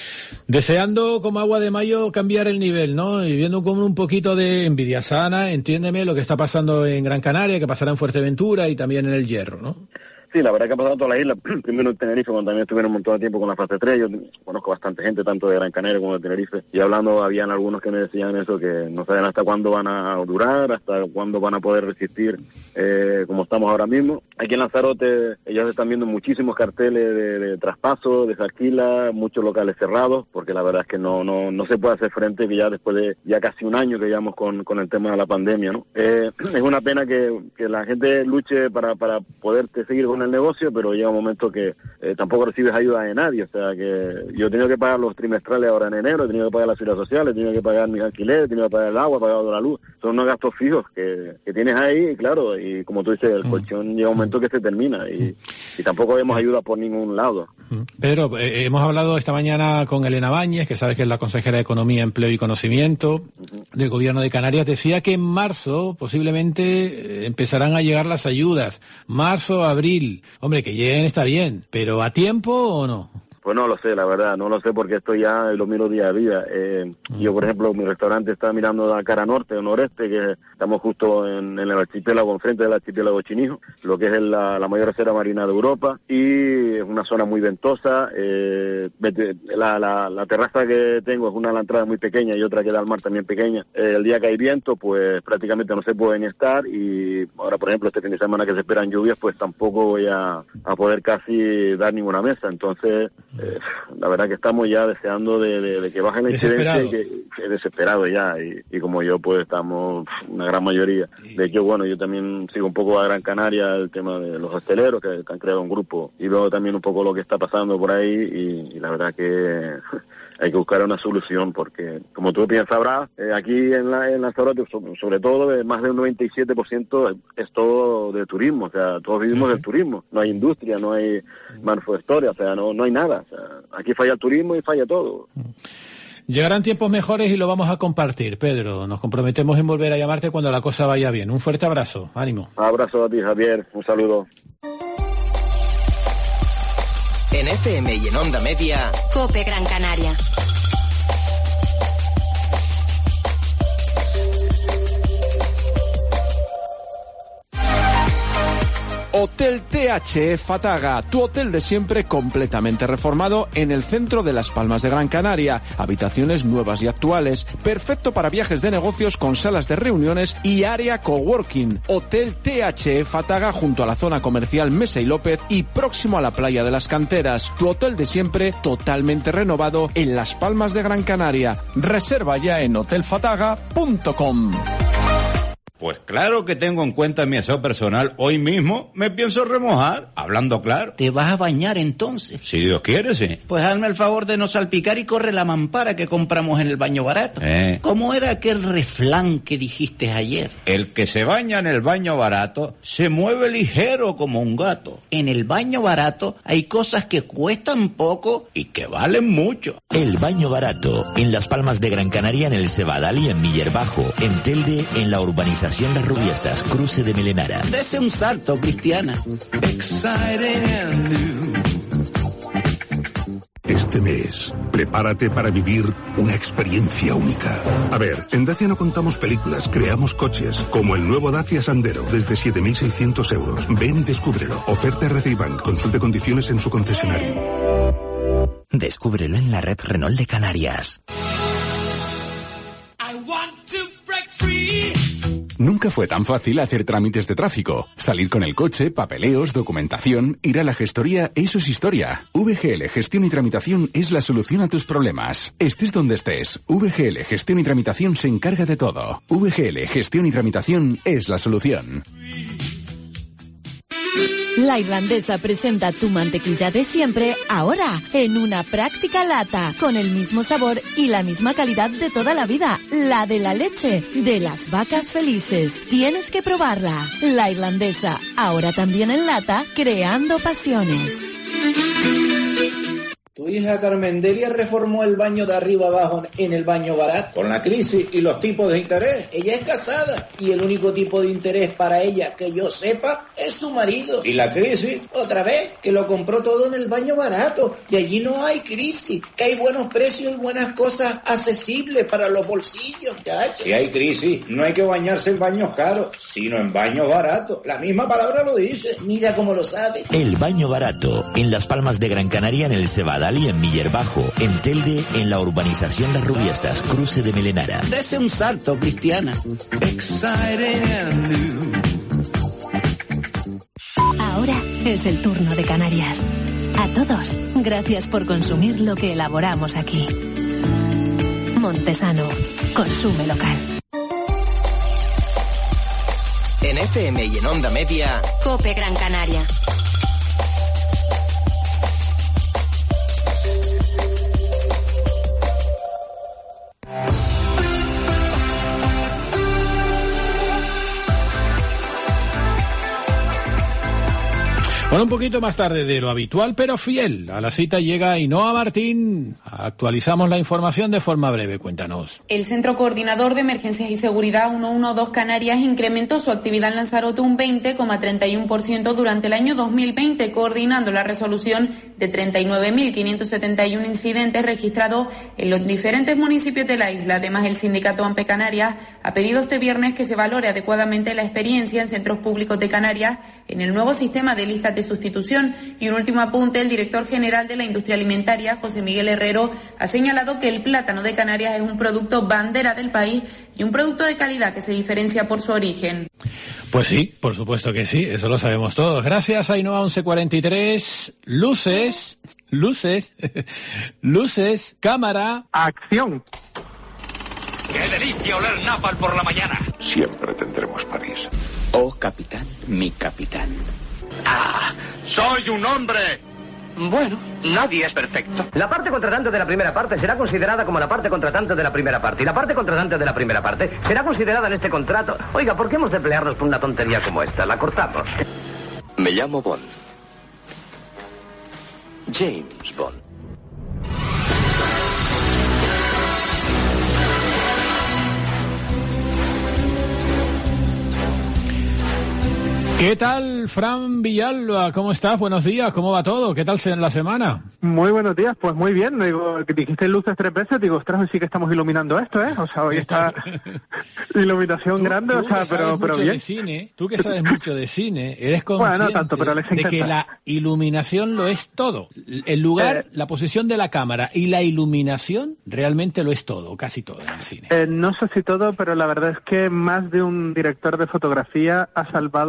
Deseando como agua de mayo cambiar el nivel, ¿no? Y viendo como un poquito de envidia sana, entiéndeme lo que está pasando en Gran Canaria, que pasará en Fuerteventura y también en El Hierro, ¿no? Sí, la verdad que ha pasado toda la isla, primero en Tenerife, cuando también estuvieron un montón de tiempo con la fase tres, yo conozco bastante gente, tanto de Gran Canaria como de Tenerife, y hablando habían algunos que me decían eso, que no saben hasta cuándo van a durar, hasta cuándo van a poder resistir, eh, como estamos ahora mismo. Aquí en Lanzarote ellos están viendo muchísimos carteles de, de traspaso, de se alquila, muchos locales cerrados, porque la verdad es que no no no se puede hacer frente, que ya después de ya casi un año que llevamos con, con el tema de la pandemia, ¿no? Eh, es una pena que, que la gente luche para, para poder seguir con el negocio, pero llega un momento que eh, tampoco recibes ayuda de nadie, o sea que yo he tenido que pagar los trimestrales ahora en enero, he tenido que pagar la seguridad social, he tenido que pagar mis alquileres, he tenido que pagar el agua, he pagado la luz, son unos gastos fijos que, que tienes ahí, y claro, y como tú dices, el colchón llega un momento que se termina y, y tampoco vemos ayuda por ningún lado. Pedro, eh, hemos hablado esta mañana con Elena Báñez, que sabes que es la consejera de Economía, Empleo y Conocimiento uh-huh. del Gobierno de Canarias. Decía que en marzo posiblemente empezarán a llegar las ayudas. Marzo, abril. Hombre, que lleguen está bien, pero ¿a tiempo o no? Pues no lo sé, la verdad, no lo sé porque esto ya lo miro día a día. Eh, yo, por ejemplo, mi restaurante está mirando la cara norte o noreste, que estamos justo en, en el archipiélago, enfrente del archipiélago Chinijo, lo que es la, la mayor reserva marina de Europa, y es una zona muy ventosa. Eh, la, la, la terraza que tengo es una a la entrada muy pequeña y otra que da al mar también pequeña. Eh, el día que hay viento, pues prácticamente no se puede ni estar, y ahora, por ejemplo, este fin de semana que se esperan lluvias, pues tampoco voy a, a poder casi dar ninguna mesa. Entonces, Eh, la verdad que estamos ya deseando de, de, de que baje la incidencia y que, que desesperado ya y, y como yo pues estamos una gran mayoría. De hecho, bueno, yo también sigo un poco a Gran Canaria el tema de los hosteleros que, que han creado un grupo y veo también un poco lo que está pasando por ahí y, y la verdad que hay que buscar una solución porque, como tú bien sabrás, eh, aquí en la en Lanzarote, sobre, sobre todo, eh, más del noventa y siete por ciento es todo de turismo, o sea, todos vivimos sí, sí. del turismo, no hay industria, no hay manufactura, o sea, no no hay nada, o sea, aquí falla el turismo y falla todo. Llegarán tiempos mejores y lo vamos a compartir, Pedro. Nos comprometemos en volver a llamarte cuando la cosa vaya bien. Un fuerte abrazo, ánimo. Abrazo a ti, Javier, un saludo. En F M y en Onda Media, COPE Gran Canaria. Hotel T H E Fataga, tu hotel de siempre completamente reformado en el centro de Las Palmas de Gran Canaria. Habitaciones nuevas y actuales, perfecto para viajes de negocios con salas de reuniones y área coworking. Hotel T H E Fataga junto a la zona comercial Mesa y López y próximo a la playa de las Canteras. Tu hotel de siempre totalmente renovado en Las Palmas de Gran Canaria. Reserva ya en hotel fataga punto com. Pues claro que tengo en cuenta mi aseo personal. Hoy mismo me pienso remojar, hablando claro. ¿Te vas a bañar entonces? Si Dios quiere, sí. Pues hazme el favor de no salpicar y corre la mampara que compramos en el baño barato. Eh. ¿Cómo era aquel refrán que dijiste ayer? El que se baña en el baño barato se mueve ligero como un gato. En el baño barato hay cosas que cuestan poco y que valen mucho. El baño barato, en Las Palmas de Gran Canaria, en el Cebadal y en Miller Bajo, en Telde, en la urbanización Las Rubiesas, cruce de Melenara. Dese un salto, Cristiana. Este mes, prepárate para vivir una experiencia única. A ver, en Dacia no contamos películas, creamos coches, como el nuevo Dacia Sandero, desde siete mil seiscientos euros. Ven y descúbrelo. Oferta R C I Bank. Consulte condiciones en su concesionario. Descúbrelo en la red Renault de Canarias. Nunca fue tan fácil hacer trámites de tráfico. Salir con el coche, papeleos, documentación, ir a la gestoría, eso es historia. V G L Gestión y Tramitación es la solución a tus problemas. Estés donde estés, V G L Gestión y Tramitación se encarga de todo. V G L Gestión y Tramitación es la solución. La Irlandesa presenta tu mantequilla de siempre, ahora, en una práctica lata, con el mismo sabor y la misma calidad de toda la vida, la de la leche, de las vacas felices. Tienes que probarla. La Irlandesa, ahora también en lata, creando pasiones. Tu hija Carmendelia reformó el baño de arriba abajo en el baño barato. Con la crisis y los tipos de interés. Ella es casada y el único tipo de interés para ella que yo sepa es su marido. ¿Y la crisis? Otra vez, que lo compró todo en el baño barato y allí no hay crisis, que hay buenos precios y buenas cosas accesibles para los bolsillos, chacho. Si hay crisis, no hay que bañarse en baños caros, sino en baños baratos. La misma palabra lo dice. Mira cómo lo sabe. El baño barato, en Las Palmas de Gran Canaria, en el Cebadal y en Miller Bajo, en Telde, en la urbanización Las Rubiesas, cruce de Melenara. Dese un salto, Cristiana. Ahora es el turno de Canarias. A todos, gracias por consumir lo que elaboramos aquí. Montesano, consume local. En F M y en Onda Media, COPE Gran Canaria. Bueno, un poquito más tarde de lo habitual, pero fiel. A la cita llega Ainhoa Martín. Actualizamos la información de forma breve. Cuéntanos. El Centro Coordinador de Emergencias y Seguridad ciento doce Canarias incrementó su actividad en Lanzarote un veinte coma treinta y uno por ciento durante el año dos mil veinte, coordinando la resolución de treinta y nueve mil quinientos setenta y uno incidentes registrados en los diferentes municipios de la isla. Además, el sindicato AMPE Canarias ha pedido este viernes que se valore adecuadamente la experiencia en centros públicos de Canarias en el nuevo sistema de listas de sustitución. Y un último apunte, el director general de la industria alimentaria, José Miguel Herrero, ha señalado que el plátano de Canarias es un producto bandera del país y un producto de calidad que se diferencia por su origen. Pues sí, por supuesto que sí, eso lo sabemos todos. Gracias, Ainhoa. Once cuarenta y tres, luces, luces, luces, cámara, acción. ¡Qué delicia oler napal por la mañana! Siempre tendremos París. Oh, capitán, mi capitán. ¡Ah! ¡Soy un hombre! Bueno, nadie es perfecto. La parte contratante de la primera parte será considerada como la parte contratante de la primera parte. Y la parte contratante de la primera parte será considerada en este contrato. Oiga, ¿por qué hemos de pelearnos por una tontería como esta? La cortamos. Me llamo Bond. James Bond. ¿Qué tal, Fran Villalba? ¿Cómo estás? Buenos días, ¿cómo va todo? ¿Qué tal en la semana? Muy buenos días, pues muy bien. Digo, que dijiste luces tres veces, digo, ostras, hoy sí que estamos iluminando esto, ¿eh? O sea, hoy está iluminación tú, grande, tú o sea, pero, pero bien. De cine, tú que sabes mucho de cine, eres consciente bueno, no tanto, pero les de que la iluminación lo es todo. El lugar, eh, la posición de la cámara y la iluminación realmente lo es todo, casi todo en el cine. Eh, no sé si todo, pero la verdad es que más de un director de fotografía ha salvado el trabajo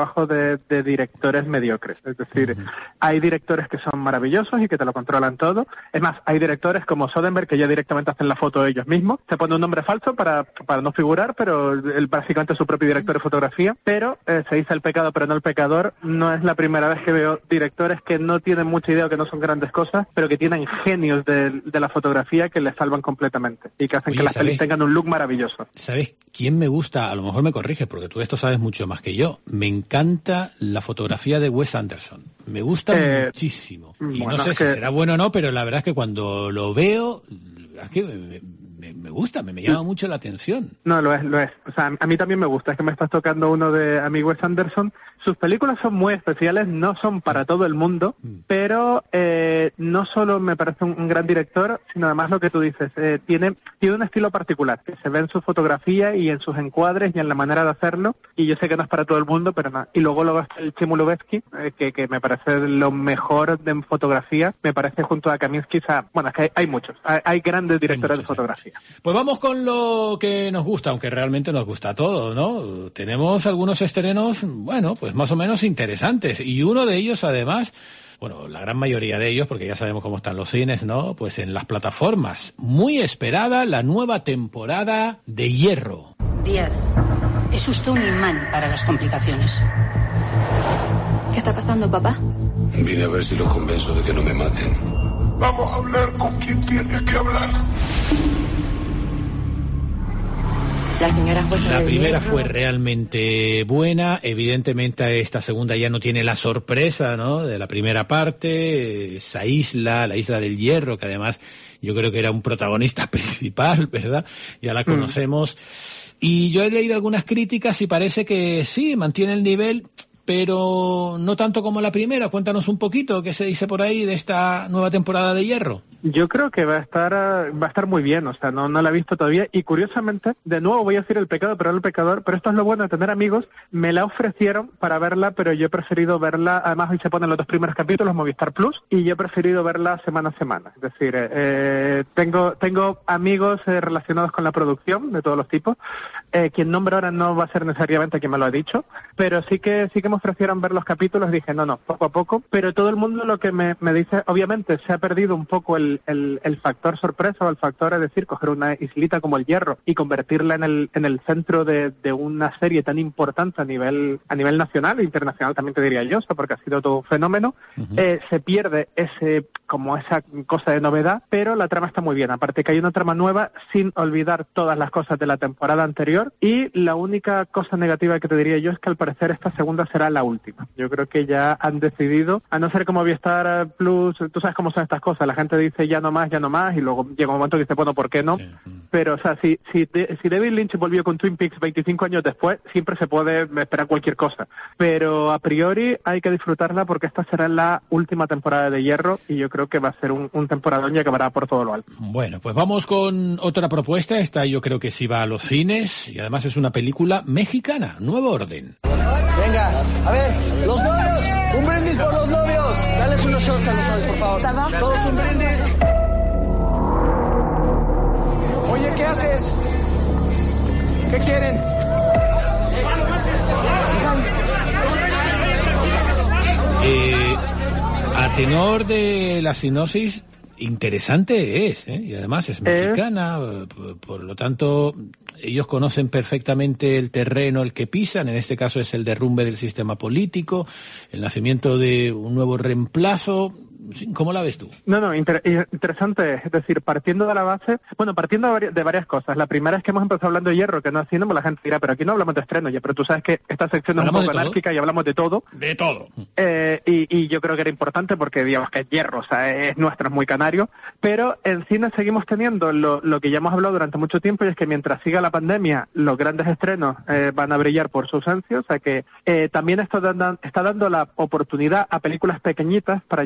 trabajo de, de directores mediocres. Es decir, uh-huh. hay directores que son maravillosos y que te lo controlan todo. Es más, hay directores como Soderbergh que ya directamente hacen la foto de ellos mismos. Se pone un nombre falso para, para no figurar, pero él básicamente es su propio director de fotografía. Pero eh, se dice El pecado, pero no el pecador. No es la primera vez que veo directores que no tienen mucha idea o que no son grandes cosas, pero que tienen genios de, de la fotografía que les salvan completamente y que hacen Oye, que las pelis tengan un look maravilloso. ¿Sabes quién me gusta? A lo mejor me corriges porque tú esto sabes mucho más que yo. Me encanta la fotografía de Wes Anderson. Me gusta eh, muchísimo. Y bueno, no sé si que... será bueno o no, pero la verdad es que cuando lo veo, es que me, me, me gusta, me, me llama mucho la atención. No, lo es, lo es. O sea, a mí también me gusta. Es que me estás tocando uno de a mí Wes Anderson. Sus películas son muy especiales, no son para todo el mundo, pero eh, no solo me parece un, un gran director, sino además lo que tú dices, eh, tiene, tiene un estilo particular, que se ve en su fotografía y en sus encuadres y en la manera de hacerlo, y yo sé que no es para todo el mundo, pero no. Y luego luego está el Chimo Lubetzky, eh, que, que me parece lo mejor de fotografía, me parece junto a Kaminsky, o sea, bueno, es que hay, hay muchos, hay, hay grandes directores hay muchos, de fotografía. Pues vamos con lo que nos gusta, aunque realmente nos gusta todo, ¿no? Tenemos algunos estrenos, bueno, pues más o menos interesantes, y uno de ellos además, bueno, la gran mayoría de ellos, porque ya sabemos cómo están los cines, ¿no? Pues en las plataformas. Muy esperada la nueva temporada de Hierro. Díaz, es usted un imán para las complicaciones. ¿Qué está pasando, papá? Vine a ver si los convenzo de que no me maten. Vamos a hablar con quien tienes que hablar. La señora jueza La del primera Hierro. fue realmente buena. Evidentemente esta segunda ya no tiene la sorpresa, ¿no?, de la primera parte. Esa isla, la isla del Hierro, que además yo creo que era un protagonista principal, ¿verdad? Ya la conocemos. Mm. Y yo he leído algunas críticas y parece que sí, mantiene el nivel, pero no tanto como la primera. Cuéntanos un poquito qué se dice por ahí de esta nueva temporada de Hierro. Yo creo que va a estar va a estar muy bien, o sea, no, no la he visto todavía, y curiosamente, de nuevo voy a decir El pecado, pero no el pecador, pero esto es lo bueno de tener amigos, me la ofrecieron para verla, pero yo he preferido verla, además hoy se ponen los dos primeros capítulos, Movistar Plus, y yo he preferido verla semana a semana, es decir, eh, tengo tengo amigos eh, relacionados con la producción, de todos los tipos, eh, quien nombre ahora no va a ser necesariamente quien me lo ha dicho, pero sí que sí que me ofrecieron ver los capítulos, dije no, no, poco a poco, pero todo el mundo lo que me, me dice, obviamente se ha perdido un poco el El, el factor sorpresa o el factor, es decir, coger una islita como el Hierro y convertirla en el en el centro de, de una serie tan importante a nivel a nivel nacional e internacional, también te diría yo, porque ha sido todo un fenómeno. Uh-huh. eh, se pierde ese como esa cosa de novedad, pero la trama está muy bien, aparte que hay una trama nueva sin olvidar todas las cosas de la temporada anterior, y la única cosa negativa que te diría yo es que al parecer esta segunda será la última. Yo creo que ya han decidido, a no ser como Movistar Plus, tú sabes cómo son estas cosas, la gente dice ya no más, ya no más, y luego llega un momento que dice, bueno, ¿por qué no? Sí. Pero, o sea, si, si, de, si David Lynch volvió con Twin Peaks veinticinco años después, siempre se puede esperar cualquier cosa. Pero a priori hay que disfrutarla porque esta será la última temporada de Hierro, y yo creo que va a ser un, un temporadón y acabará por todo lo alto. Bueno, pues vamos con otra propuesta. Esta yo creo que sí va a los cines, y además es una película mexicana, Nuevo Orden. Venga, a ver, los novios, un brindis por los novios. Dales unos shots a los novios, por favor. Todos un brindis. Oye, ¿qué haces? ¿Qué quieren? Eh, a tenor de la sinopsis, interesante es, ¿eh? Y además es mexicana, ¿Eh? por, por lo tanto ellos conocen perfectamente el terreno el que pisan, en este caso es el derrumbe del sistema político, el nacimiento de un nuevo reemplazo. ¿Cómo la ves tú? No, no, inter- interesante, es decir, partiendo de la base, bueno, partiendo de, vari- de varias cosas. La primera es que hemos empezado hablando de Hierro, que no es cine, pues la gente dirá, pero aquí no hablamos de estreno, ya, pero tú sabes que esta sección es un poco anárquica y hablamos de todo. De todo. Eh, y, y yo creo que era importante porque, digamos, que es Hierro, o sea, es nuestro, es muy canario, pero en cine seguimos teniendo lo, lo que ya hemos hablado durante mucho tiempo, y es que mientras siga la pandemia, los grandes estrenos eh, van a brillar por su ausencia, o sea que eh, también está dando, está dando la oportunidad a películas pequeñitas para llegar y tener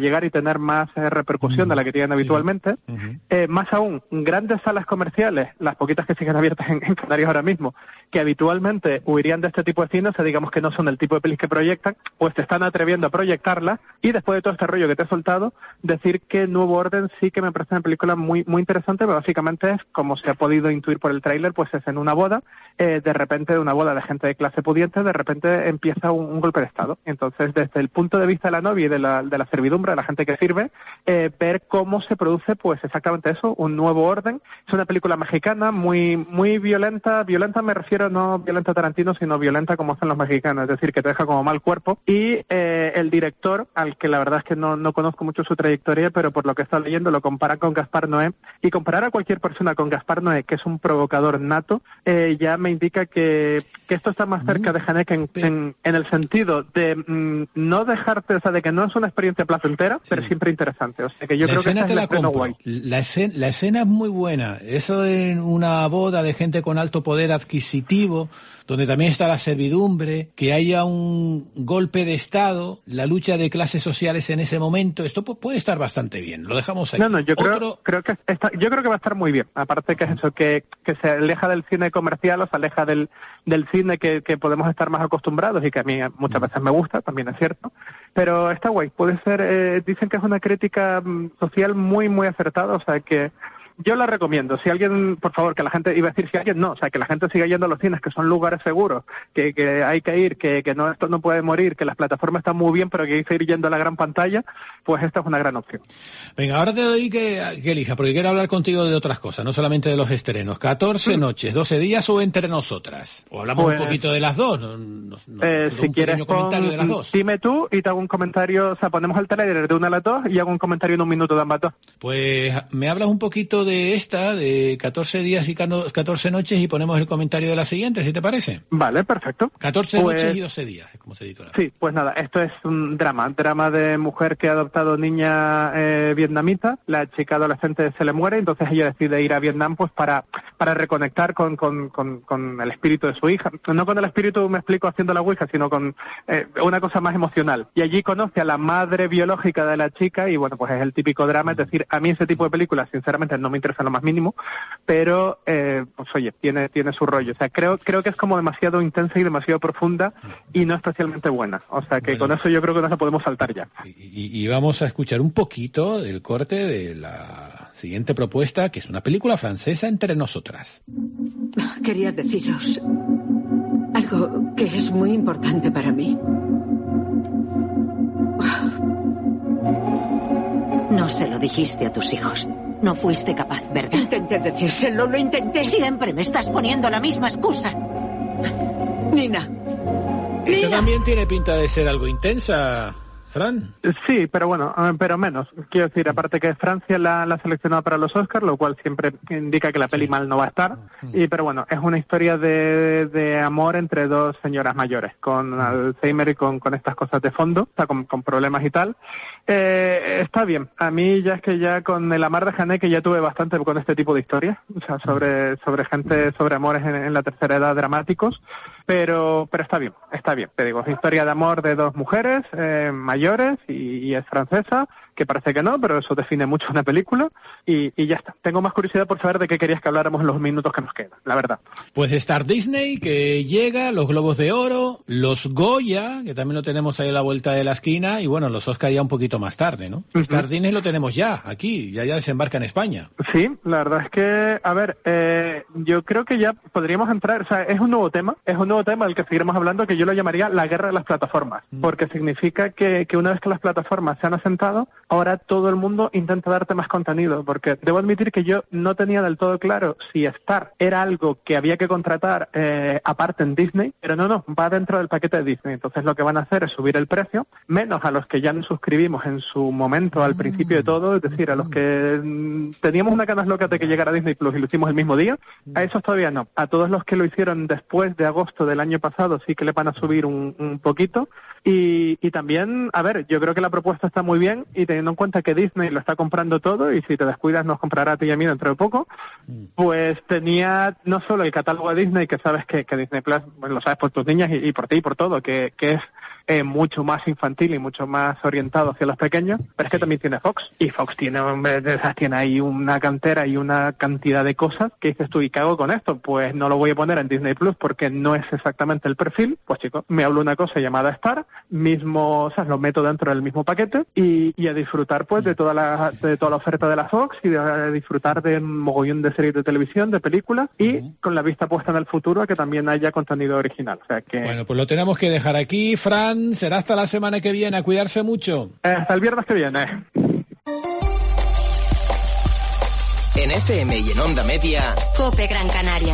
tener más eh, repercusión de la que tienen habitualmente. Uh-huh. Eh, más aún, grandes salas comerciales, las poquitas que siguen abiertas en, en Canarias ahora mismo, que habitualmente huirían de este tipo de cine, o sea, digamos que no son el tipo de pelis que proyectan, pues se están atreviendo a proyectarlas, y después de todo este rollo que te he soltado, decir que Nuevo Orden sí que me parece una película muy muy interesante, pero básicamente es, como se ha podido intuir por el tráiler, pues es en una boda, eh, de repente, una boda de gente de clase pudiente, de repente empieza un, un golpe de Estado. Entonces, desde el punto de vista de la novia y de la, de la servidumbre, de la gente que sirve, eh, ver cómo se produce, pues exactamente eso, un nuevo orden. Es una película mexicana muy muy violenta, violenta me refiero no violenta Tarantino, sino violenta como hacen los mexicanos, es decir, que te deja como mal cuerpo. Y eh, el director, al que la verdad es que no, no conozco mucho su trayectoria, pero por lo que he estado leyendo lo compara con Gaspar Noé, y comparar a cualquier persona con Gaspar Noé, que es un provocador nato, eh, ya me indica que, que esto está más cerca de Haneke en, en, en el sentido de mm, no dejarte, o sea, de que no es una experiencia placentera, sí, pero siempre interesante. O sea, que yo la creo escena que te es la compro. guay. La escena, la escena es muy buena. Eso en una boda de gente con alto poder adquisitivo, donde también está la servidumbre, que haya un golpe de Estado, la lucha de clases sociales en ese momento, esto puede estar bastante bien. Lo dejamos aquí. No, no, yo Otro... creo, creo que está, yo creo que va a estar muy bien. Aparte que es eso, que, que se aleja del cine comercial, o se aleja del, del cine que, que podemos estar más acostumbrados y que a mí muchas veces me gusta, también es cierto. Pero está guay. Puede ser, eh, dicen que es una crítica social muy, muy acertada, o sea que yo la recomiendo. Si alguien, por favor, que la gente, iba a decir si alguien no, o sea, que la gente siga yendo a los cines, que son lugares seguros, que, que hay que ir, que, que no, esto no puede morir, que las plataformas están muy bien, pero que hay que ir yendo a la gran pantalla, pues esta es una gran opción. Venga, ahora te doy que, que elija, porque quiero hablar contigo de otras cosas, no solamente de los estrenos. catorce noches, doce días o Entre Nosotras. O hablamos pues, un poquito de las dos. No, no, no, eh, si un quieres, pequeño comentario de las dos. Dime tú y te hago un comentario, o sea, ponemos el trailer de una a las dos y hago un comentario en un minuto de ambas dos. Pues me hablas un poquito de esta, de catorce días y catorce noches, y ponemos el comentario de la siguiente, ¿si te parece? Vale, perfecto. catorce pues, noches y doce días, como se titula. Sí, pues nada, esto es un drama, drama de mujer que ha adoptado niña eh, vietnamita, la chica adolescente se le muere, entonces ella decide ir a Vietnam pues para para reconectar con, con, con, con el espíritu de su hija. No con el espíritu, me explico, haciendo la ouija, sino con eh, una cosa más emocional. Y allí conoce a la madre biológica de la chica y bueno, pues es el típico drama, es decir, a mí ese tipo de películas sinceramente no me interesa lo más mínimo, pero eh, pues oye, tiene tiene su rollo. O sea, creo creo que es como demasiado intensa y demasiado profunda y no especialmente buena. O sea, que bueno, con eso yo creo que nos la podemos saltar ya. Y, y, y vamos a escuchar un poquito del corte de la siguiente propuesta, que es una película francesa, Entre Nosotras. Quería deciros algo que es muy importante para mí. No se lo dijiste a tus hijos. No fuiste capaz, ¿verdad? Intenté decírselo, lo intenté. Siempre me estás poniendo la misma excusa. Nina. Esto también tiene pinta de ser algo intensa, Fran. Sí, pero bueno, pero menos. Quiero decir, aparte que Francia la ha seleccionado para los Oscars, lo cual siempre indica que la peli mal no va a estar. Y pero bueno, es una historia de, de amor entre dos señoras mayores, con Alzheimer y con, con estas cosas de fondo, o sea, con, con problemas y tal. Eh, está bien. A mí ya es que ya con El Amar de Haneke ya tuve bastante con este tipo de historias, o sea, sobre sobre gente, sobre amores en, en la tercera edad dramáticos, pero pero está bien, está bien. Te digo, es historia de amor de dos mujeres eh, mayores y, y es francesa, que parece que no, pero eso define mucho una película y, y ya está. Tengo más curiosidad por saber de qué querías que habláramos en los minutos que nos quedan, la verdad. Pues Star Disney, que llega, los Globos de Oro, los Goya, que también lo tenemos ahí a la vuelta de la esquina, y bueno, los Oscar ya un poquito más tarde, ¿no? Uh-huh. Star Disney lo tenemos ya, aquí, ya ya desembarca en España. Sí, la verdad es que, a ver, eh, yo creo que ya podríamos entrar, o sea, es un nuevo tema, es un nuevo tema del que seguiremos hablando, que yo lo llamaría la guerra de las plataformas, uh-huh. porque significa que, que una vez que las plataformas se han asentado, ahora todo el mundo intenta darte más contenido, porque debo admitir que yo no tenía del todo claro si Star era algo que había que contratar eh, aparte en Disney, pero no, no, va dentro del paquete de Disney. Entonces lo que van a hacer es subir el precio, menos a los que ya nos suscribimos en su momento al principio de todo, es decir, a los que mm, teníamos una ganas locas de que llegara Disney Plus y lo hicimos el mismo día, a esos todavía no. A todos los que lo hicieron después de agosto del año pasado sí que le van a subir un, un poquito. Y, y también, a ver, yo creo que la propuesta está muy bien y teniendo en cuenta que Disney lo está comprando todo y si te descuidas nos comprará a ti y a mí dentro de poco, pues tenía no solo el catálogo de Disney, que sabes que, que Disney Plus, bueno, lo sabes por tus niñas y, y por ti y por todo, que, que es eh, mucho más infantil y mucho más orientado hacia los pequeños, pero es que también tiene Fox, y Fox tiene, tiene ahí una cantera y una cantidad de cosas que dices tú, ¿y qué hago con esto? Pues no lo voy a poner en Disney Plus porque no es exactamente el perfil. Pues chicos, me hablo una cosa llamada Star, mismo, o sea, lo meto dentro del mismo paquete y, y a disfrutar pues de toda la de toda la oferta de la Fox y de, de disfrutar de un mogollón de series de televisión, de películas y uh-huh. con la vista puesta en el futuro a que también haya contenido original. O sea que... Bueno, pues lo tenemos que dejar aquí. Fran, será hasta la semana que viene. A cuidarse mucho. Hasta el viernes que viene. En F M y en Onda Media, COPE Gran Canaria.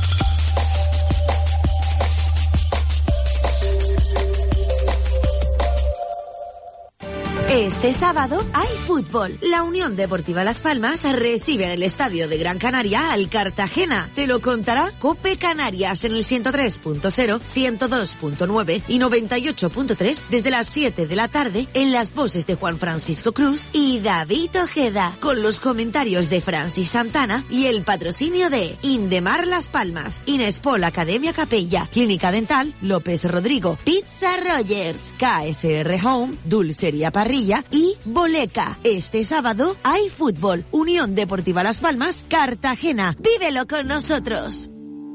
Este sábado hay fútbol. La Unión Deportiva Las Palmas recibe en el Estadio de Gran Canaria al Cartagena. Te lo contará COPE Canarias en el ciento tres punto cero, ciento dos punto nueve y noventa y ocho punto tres desde las siete de la tarde en las voces de Juan Francisco Cruz y David Ojeda, con los comentarios de Francis Santana y el patrocinio de Indemar Las Palmas, Inespol Academia Capella, Clínica Dental López Rodrigo, Pizza Rogers, K S R Home, Dulcería Parrilla y Boleca. Este sábado hay fútbol. Unión Deportiva Las Palmas, Cartagena. Vívelo con nosotros.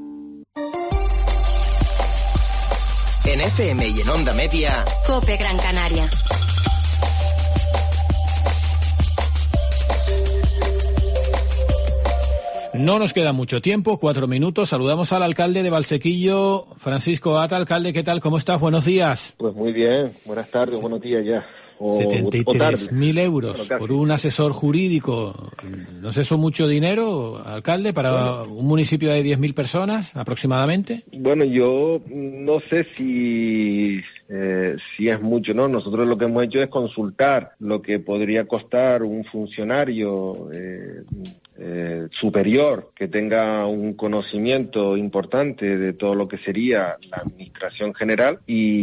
En F M y en Onda Media, COPE Gran Canaria. No nos queda mucho tiempo, cuatro minutos. Saludamos al alcalde de Valsequillo, Francisco Ata. Alcalde, ¿qué tal? ¿Cómo estás? Buenos días. Pues muy bien. Buenas tardes, buenos días ya. setenta y tres mil euros bueno, por un asesor jurídico. ¿No es eso mucho dinero, alcalde, para bueno, un municipio de diez mil personas aproximadamente? Bueno, yo no sé si eh, si es mucho, ¿no? Nosotros lo que hemos hecho es consultar lo que podría costar un funcionario eh, eh, superior que tenga un conocimiento importante de todo lo que sería la administración general,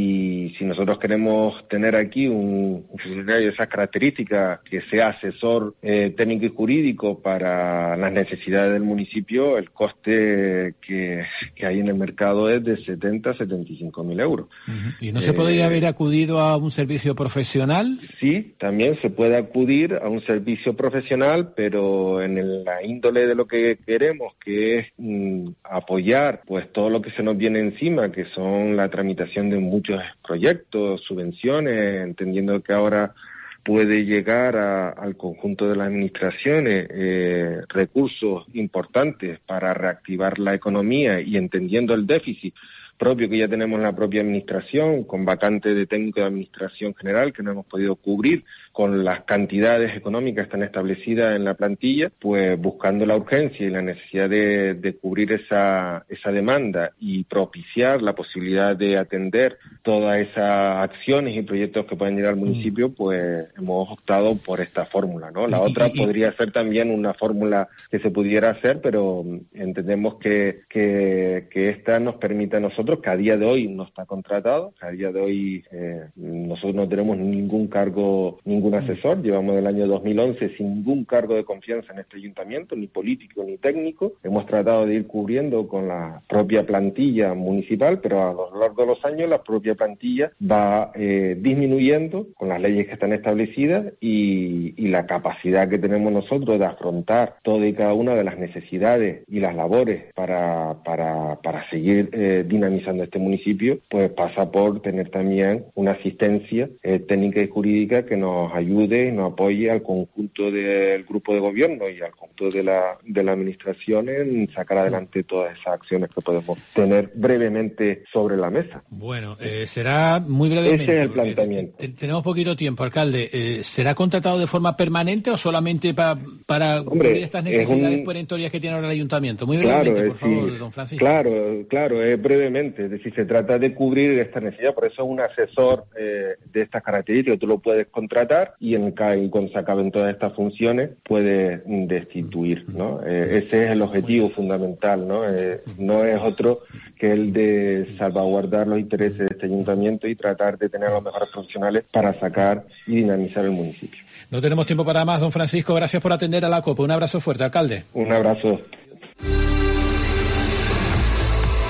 y si nosotros queremos tener aquí un, un funcionario de esas características que sea asesor eh, técnico y jurídico para las necesidades del municipio, el coste que, que hay en el mercado es de setenta, setenta y cinco mil euros. Uh-huh. ¿Y no se podría eh, haber acudido a un servicio profesional? Sí, también se puede acudir a un servicio profesional, pero en el la índole de lo que queremos, que es mm, apoyar pues todo lo que se nos viene encima, que son la tramitación de muchos proyectos, subvenciones, entendiendo que ahora puede llegar a, al conjunto de las administraciones eh, recursos importantes para reactivar la economía, y entendiendo el déficit propio que ya tenemos en la propia administración, con vacante de técnico de administración general que no hemos podido cubrir con las cantidades económicas que están establecidas en la plantilla, pues buscando la urgencia y la necesidad de, de cubrir esa, esa demanda y propiciar la posibilidad de atender todas esas acciones y proyectos que pueden llegar al municipio, pues hemos optado por esta fórmula, ¿no? La otra podría ser también una fórmula que se pudiera hacer, pero entendemos que, que, que esta nos permite a nosotros, que a día de hoy no está contratado, que a día de hoy eh, nosotros no tenemos ningún cargo, ningún asesor, llevamos del año dos mil once sin ningún cargo de confianza en este ayuntamiento, ni político ni técnico. Hemos tratado de ir cubriendo con la propia plantilla municipal, pero a lo largo de los años la propia plantilla va eh, disminuyendo con las leyes que están establecidas y, y la capacidad que tenemos nosotros de afrontar toda y cada una de las necesidades y las labores para, para, para seguir eh, dinamizando este municipio, pues pasa por tener también una asistencia eh, técnica y jurídica que nos ayude y nos apoye al conjunto del grupo de gobierno y al conjunto de la de la administración en sacar adelante todas esas acciones que podemos tener brevemente sobre la mesa. Bueno, eh, será muy brevemente. Ese es el planteamiento. Tenemos poquito tiempo, alcalde. Eh, ¿Será contratado de forma permanente o solamente pa, para Hombre, cubrir estas necesidades un... perentorias que tiene ahora el ayuntamiento? Muy brevemente, claro, por favor, sí, don Francisco. Claro, claro, es brevemente. Es decir, se trata de cubrir esta necesidad. Por eso un asesor eh, de estas características tú lo puedes contratar y en y cuando se acaben todas estas funciones puede destituir, ¿no? Eh, ese es el objetivo fundamental, ¿no? Eh, no es otro que el de salvaguardar los intereses de este ayuntamiento y tratar de tener a los mejores profesionales para sacar y dinamizar el municipio. No tenemos tiempo para más, don Francisco. Gracias por atender a la COPE. Un abrazo fuerte, alcalde. Un abrazo.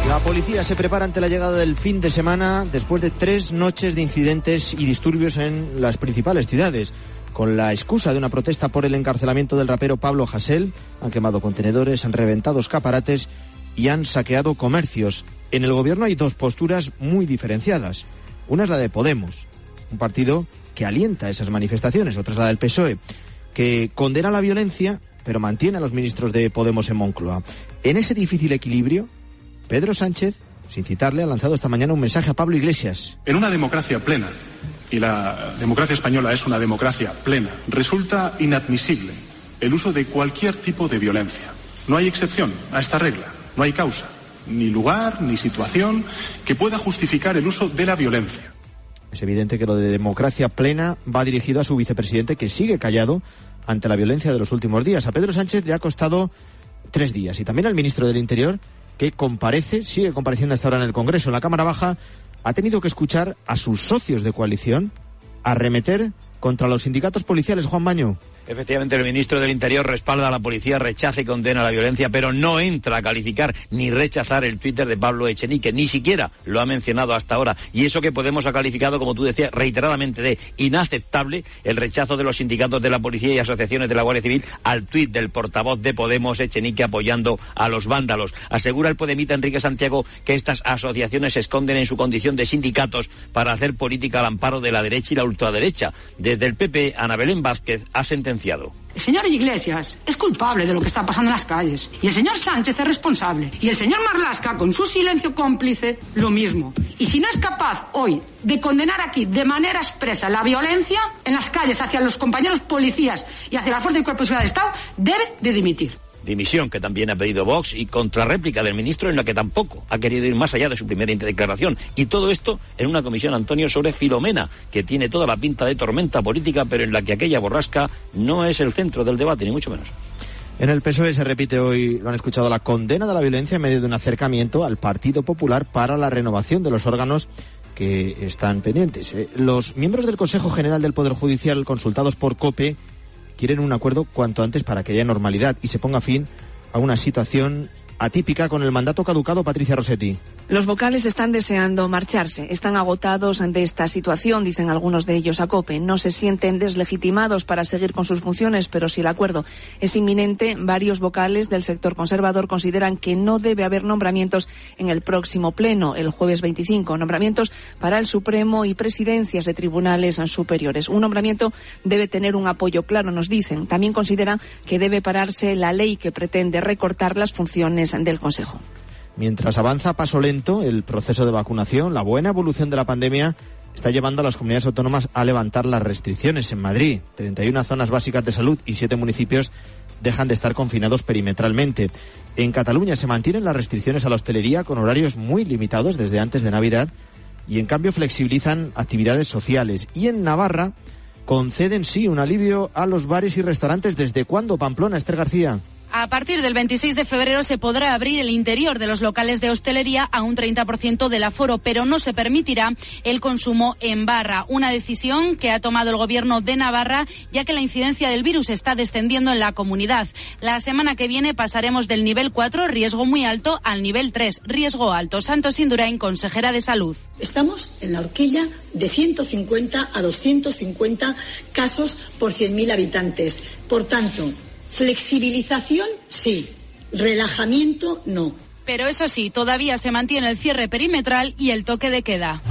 La policía se prepara ante la llegada del fin de semana después de tres noches de incidentes y disturbios en las principales ciudades. Con la excusa de una protesta por el encarcelamiento del rapero Pablo Hasél, han quemado contenedores, han reventado escaparates y han saqueado comercios. En el gobierno hay dos posturas muy diferenciadas. Una es la de Podemos, un partido que alienta esas manifestaciones. Otra es la del P S O E, que condena la violencia, pero mantiene a los ministros de Podemos en Moncloa. En ese difícil equilibrio, Pedro Sánchez, sin citarle, ha lanzado esta mañana un mensaje a Pablo Iglesias. En una democracia plena, y la democracia española es una democracia plena, resulta inadmisible el uso de cualquier tipo de violencia. No hay excepción a esta regla, no hay causa, ni lugar, ni situación que pueda justificar el uso de la violencia. Es evidente que lo de democracia plena va dirigido a su vicepresidente, que sigue callado ante la violencia de los últimos días. A Pedro Sánchez le ha costado tres días, y también al ministro del Interior, que comparece, sigue compareciendo hasta ahora en el Congreso. En la Cámara Baja ha tenido que escuchar a sus socios de coalición arremeter contra los sindicatos policiales. Juan Baño. Efectivamente, el ministro del Interior respalda a la policía, rechaza y condena la violencia, pero no entra a calificar ni rechazar el Twitter de Pablo Echenique, ni siquiera lo ha mencionado hasta ahora. Y eso que Podemos ha calificado, como tú decías, reiteradamente de inaceptable, el rechazo de los sindicatos de la policía y asociaciones de la Guardia Civil al tuit del portavoz de Podemos, Echenique, apoyando a los vándalos. Asegura el podemita Enrique Santiago que estas asociaciones se esconden en su condición de sindicatos para hacer política al amparo de la derecha y la ultraderecha. Desde el P P, Ana Belén Vázquez ha sentenciado. El señor Iglesias es culpable de lo que está pasando en las calles, y el señor Sánchez es responsable, y el señor Marlaska, con su silencio cómplice, lo mismo. Y si no es capaz hoy de condenar aquí de manera expresa la violencia en las calles hacia los compañeros policías y hacia la fuerza y cuerpo de seguridad del Estado, debe de dimitir. Dimisión que también ha pedido Vox, y contrarréplica del ministro en la que tampoco ha querido ir más allá de su primera declaración. Y todo esto en una comisión, Antonio, sobre Filomena, que tiene toda la pinta de tormenta política, pero en la que aquella borrasca no es el centro del debate, ni mucho menos. En el P S O E se repite hoy, lo han escuchado, la condena de la violencia en medio de un acercamiento al Partido Popular para la renovación de los órganos que están pendientes. Los miembros del Consejo General del Poder Judicial, consultados por COPE, quieren un acuerdo cuanto antes para que haya normalidad y se ponga fin a una situación atípica con el mandato caducado. Patricia Rossetti. Los vocales están deseando marcharse, están agotados ante esta situación, dicen algunos de ellos a COPE. No se sienten deslegitimados para seguir con sus funciones, pero si el acuerdo es inminente, varios vocales del sector conservador consideran que no debe haber nombramientos en el próximo pleno, el jueves veinticinco, nombramientos para el Supremo y presidencias de tribunales superiores. Un nombramiento debe tener un apoyo claro, nos dicen. También consideran que debe pararse la ley que pretende recortar las funciones del Consejo. Mientras avanza a paso lento el proceso de vacunación, la buena evolución de la pandemia está llevando a las comunidades autónomas a levantar las restricciones. En Madrid, treinta y una zonas básicas de salud y siete municipios dejan de estar confinados perimetralmente. En Cataluña se mantienen las restricciones a la hostelería con horarios muy limitados desde antes de Navidad, y en cambio flexibilizan actividades sociales. Y en Navarra conceden sí un alivio a los bares y restaurantes. ¿Desde cuándo, Pamplona? Esther García. A partir del veintiséis de febrero se podrá abrir el interior de los locales de hostelería a un treinta por ciento del aforo, pero no se permitirá el consumo en barra. Una decisión que ha tomado el Gobierno de Navarra, ya que la incidencia del virus está descendiendo en la comunidad. La semana que viene pasaremos del nivel cuatro, riesgo muy alto, al nivel tres, riesgo alto. Santos Indurain, consejera de Salud. Estamos en la horquilla de ciento cincuenta a doscientos cincuenta casos por cien mil habitantes. Por tanto, flexibilización, sí. Relajamiento, no. Pero eso sí, todavía se mantiene el cierre perimetral y el toque de queda.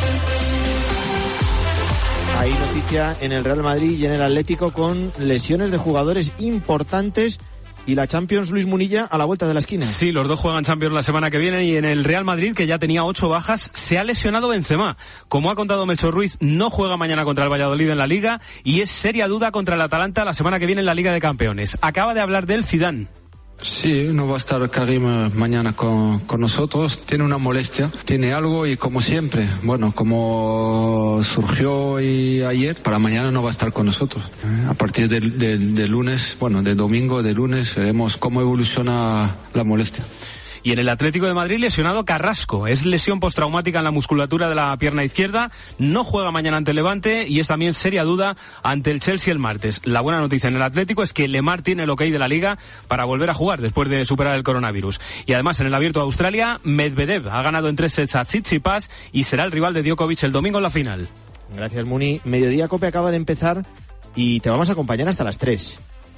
Hay noticia en el Real Madrid y en el Atlético con lesiones de jugadores importantes. Y la Champions, Luis Munilla, a la vuelta de la esquina. Sí, los dos juegan Champions la semana que viene, y en el Real Madrid, que ya tenía ocho bajas, se ha lesionado Benzema. Como ha contado Melchor Ruiz, no juega mañana contra el Valladolid en la Liga, y es seria duda contra el Atalanta la semana que viene en la Liga de Campeones. Acaba de hablar de él Zidane. Sí, no va a estar Karim mañana con, con nosotros, tiene una molestia, tiene algo, y como siempre, bueno, como surgió y ayer, para mañana no va a estar con nosotros. A partir del, del, del lunes, bueno, de domingo, de lunes, veremos cómo evoluciona la molestia. Y en el Atlético de Madrid, lesionado Carrasco. Es lesión postraumática en la musculatura de la pierna izquierda. No juega mañana ante el Levante y es también seria duda ante el Chelsea el martes. La buena noticia en el Atlético es que Lemar tiene el ok de la Liga para volver a jugar después de superar el coronavirus. Y además, en el Abierto de Australia, Medvedev ha ganado en tres sets a Tsitsipas y será el rival de Djokovic el domingo en la final. Gracias, Muni. Mediodía Cope acaba de empezar y te vamos a acompañar hasta las tres.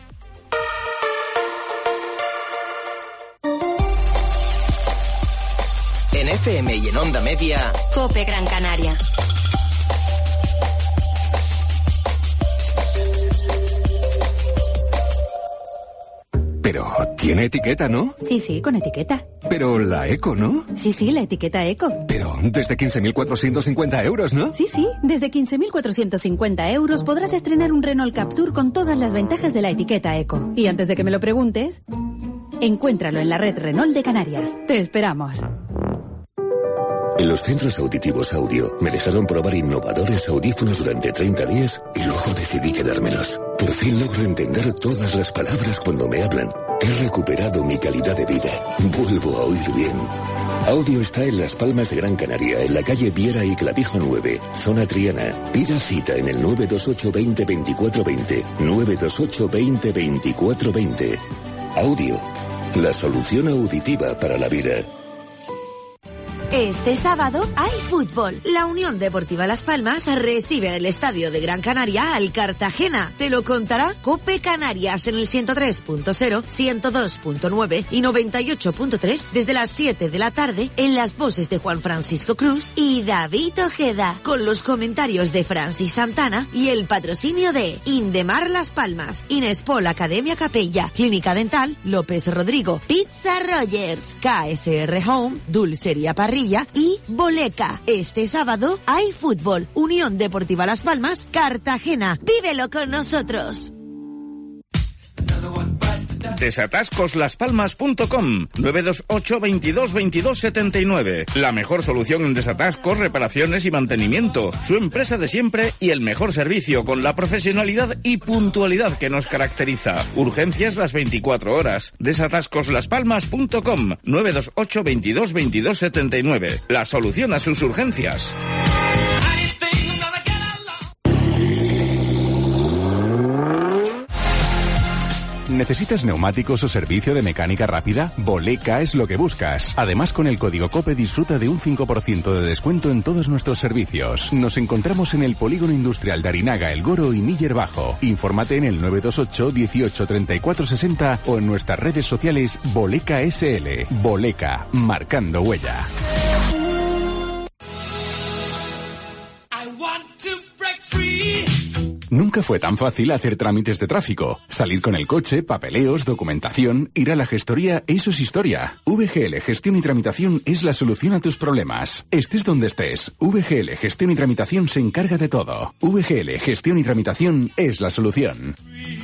En F M y en Onda Media, Cope Gran Canaria. Pero tiene etiqueta, ¿no? Sí, sí, con etiqueta. Pero la eco, ¿no? Sí, sí, la etiqueta eco. Pero desde quince mil cuatrocientos cincuenta euros, ¿no? Sí, sí, desde quince mil cuatrocientos cincuenta euros podrás estrenar un Renault Captur con todas las ventajas de la etiqueta eco. Y antes de que me lo preguntes, encuéntralo en la red Renault de Canarias. Te esperamos. En los centros auditivos Audio me dejaron probar innovadores audífonos durante treinta días y luego decidí quedármelos. Por fin logro entender todas las palabras cuando me hablan. He recuperado mi calidad de vida. Vuelvo a oír bien. Audio está en Las Palmas de Gran Canaria, en la calle Viera y Clavijo nueve, zona Triana. Pida cita en el nueve dos ocho veinte veinticuatro veinte, nueve dos ocho veinte veinticuatro veinte. Audio, la solución auditiva para la vida. Este sábado hay fútbol. La Unión Deportiva Las Palmas recibe en el Estadio de Gran Canaria al Cartagena. Te lo contará Cope Canarias en el ciento tres punto cero, ciento dos punto nueve y noventa y ocho punto tres desde las siete de la tarde en las voces de Juan Francisco Cruz y David Ojeda, con los comentarios de Francis Santana y el patrocinio de Indemar Las Palmas, Inespol Academia Capella, Clínica Dental López Rodrigo, Pizza Rogers, K S R Home, Dulcería Parrilla y Boleca. Este sábado hay fútbol. Unión Deportiva Las Palmas, Cartagena. Vívelo con nosotros. Desatascos las palmas punto com, nueve dos ocho veintidós veintidós setenta y nueve. La mejor solución en desatascos, reparaciones y mantenimiento. Su empresa de siempre y el mejor servicio con la profesionalidad y puntualidad que nos caracteriza. Urgencias las veinticuatro horas. Desatascos las palmas punto com, nueve dos ocho veintidós veintidós setenta y nueve. La solución a sus urgencias. ¿Necesitas neumáticos o servicio de mecánica rápida? Boleca es lo que buscas. Además, con el código COPE disfruta de un cinco por ciento de descuento en todos nuestros servicios. Nos encontramos en el Polígono Industrial de Arinaga, El Goro y Miller Bajo. Infórmate en el nueve dos ocho dieciocho treinta y cuatro sesenta o en nuestras redes sociales Boleca S L. Boleca, marcando huella. Nunca fue tan fácil hacer trámites de tráfico. Salir con el coche, papeleos, documentación, ir a la gestoría, eso es historia. V G L Gestión y Tramitación es la solución a tus problemas. Estés donde estés, V G L Gestión y Tramitación se encarga de todo. V G L Gestión y Tramitación es la solución.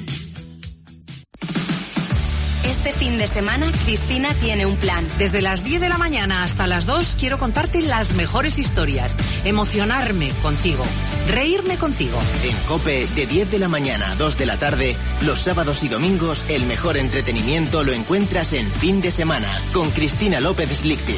Este fin de semana, Cristina tiene un plan. Desde las diez de la mañana hasta las dos quiero contarte las mejores historias, emocionarme contigo, reírme contigo. En COPE, de diez de la mañana a dos de la tarde, los sábados y domingos, el mejor entretenimiento lo encuentras en Fin de Semana, con Cristina López Slichting.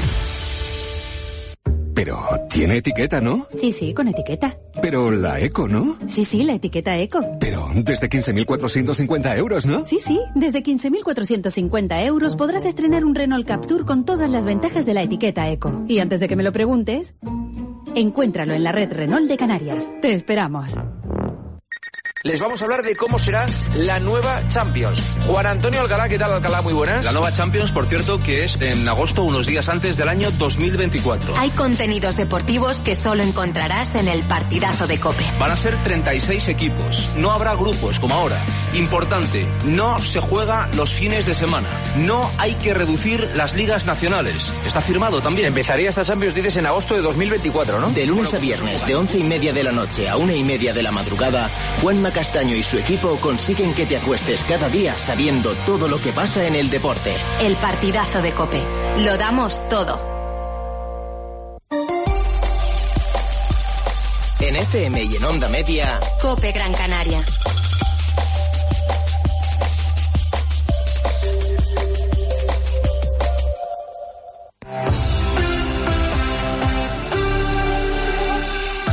Pero tiene etiqueta, ¿no? Sí, sí, con etiqueta. Pero la eco, ¿no? Sí, sí, la etiqueta eco. Pero desde quince mil cuatrocientos cincuenta euros, ¿no? Sí, sí, desde quince mil cuatrocientos cincuenta euros podrás estrenar un Renault Captur con todas las ventajas de la etiqueta eco. Y antes de que me lo preguntes, encuéntralo en la red Renault de Canarias. Te esperamos. Les vamos a hablar de cómo será la nueva Champions. Juan Antonio Alcalá, ¿qué tal, Alcalá? Muy buenas. La nueva Champions, por cierto, que es en agosto, unos días antes del año dos mil veinticuatro. Hay contenidos deportivos que solo encontrarás en el partidazo de COPE. Van a ser treinta y seis equipos. No habrá grupos, como ahora. Importante, no se juega los fines de semana. No hay que reducir las ligas nacionales. Está firmado también. Empezaría esta Champions, dices, en agosto de dos mil veinticuatro, ¿no? De lunes a viernes, de once y media de la noche a una y media de la madrugada, Juanma Castaño y su equipo consiguen que te acuestes cada día sabiendo todo lo que pasa en el deporte. El partidazo de COPE. Lo damos todo. En F M y en Onda Media, COPE Gran Canaria.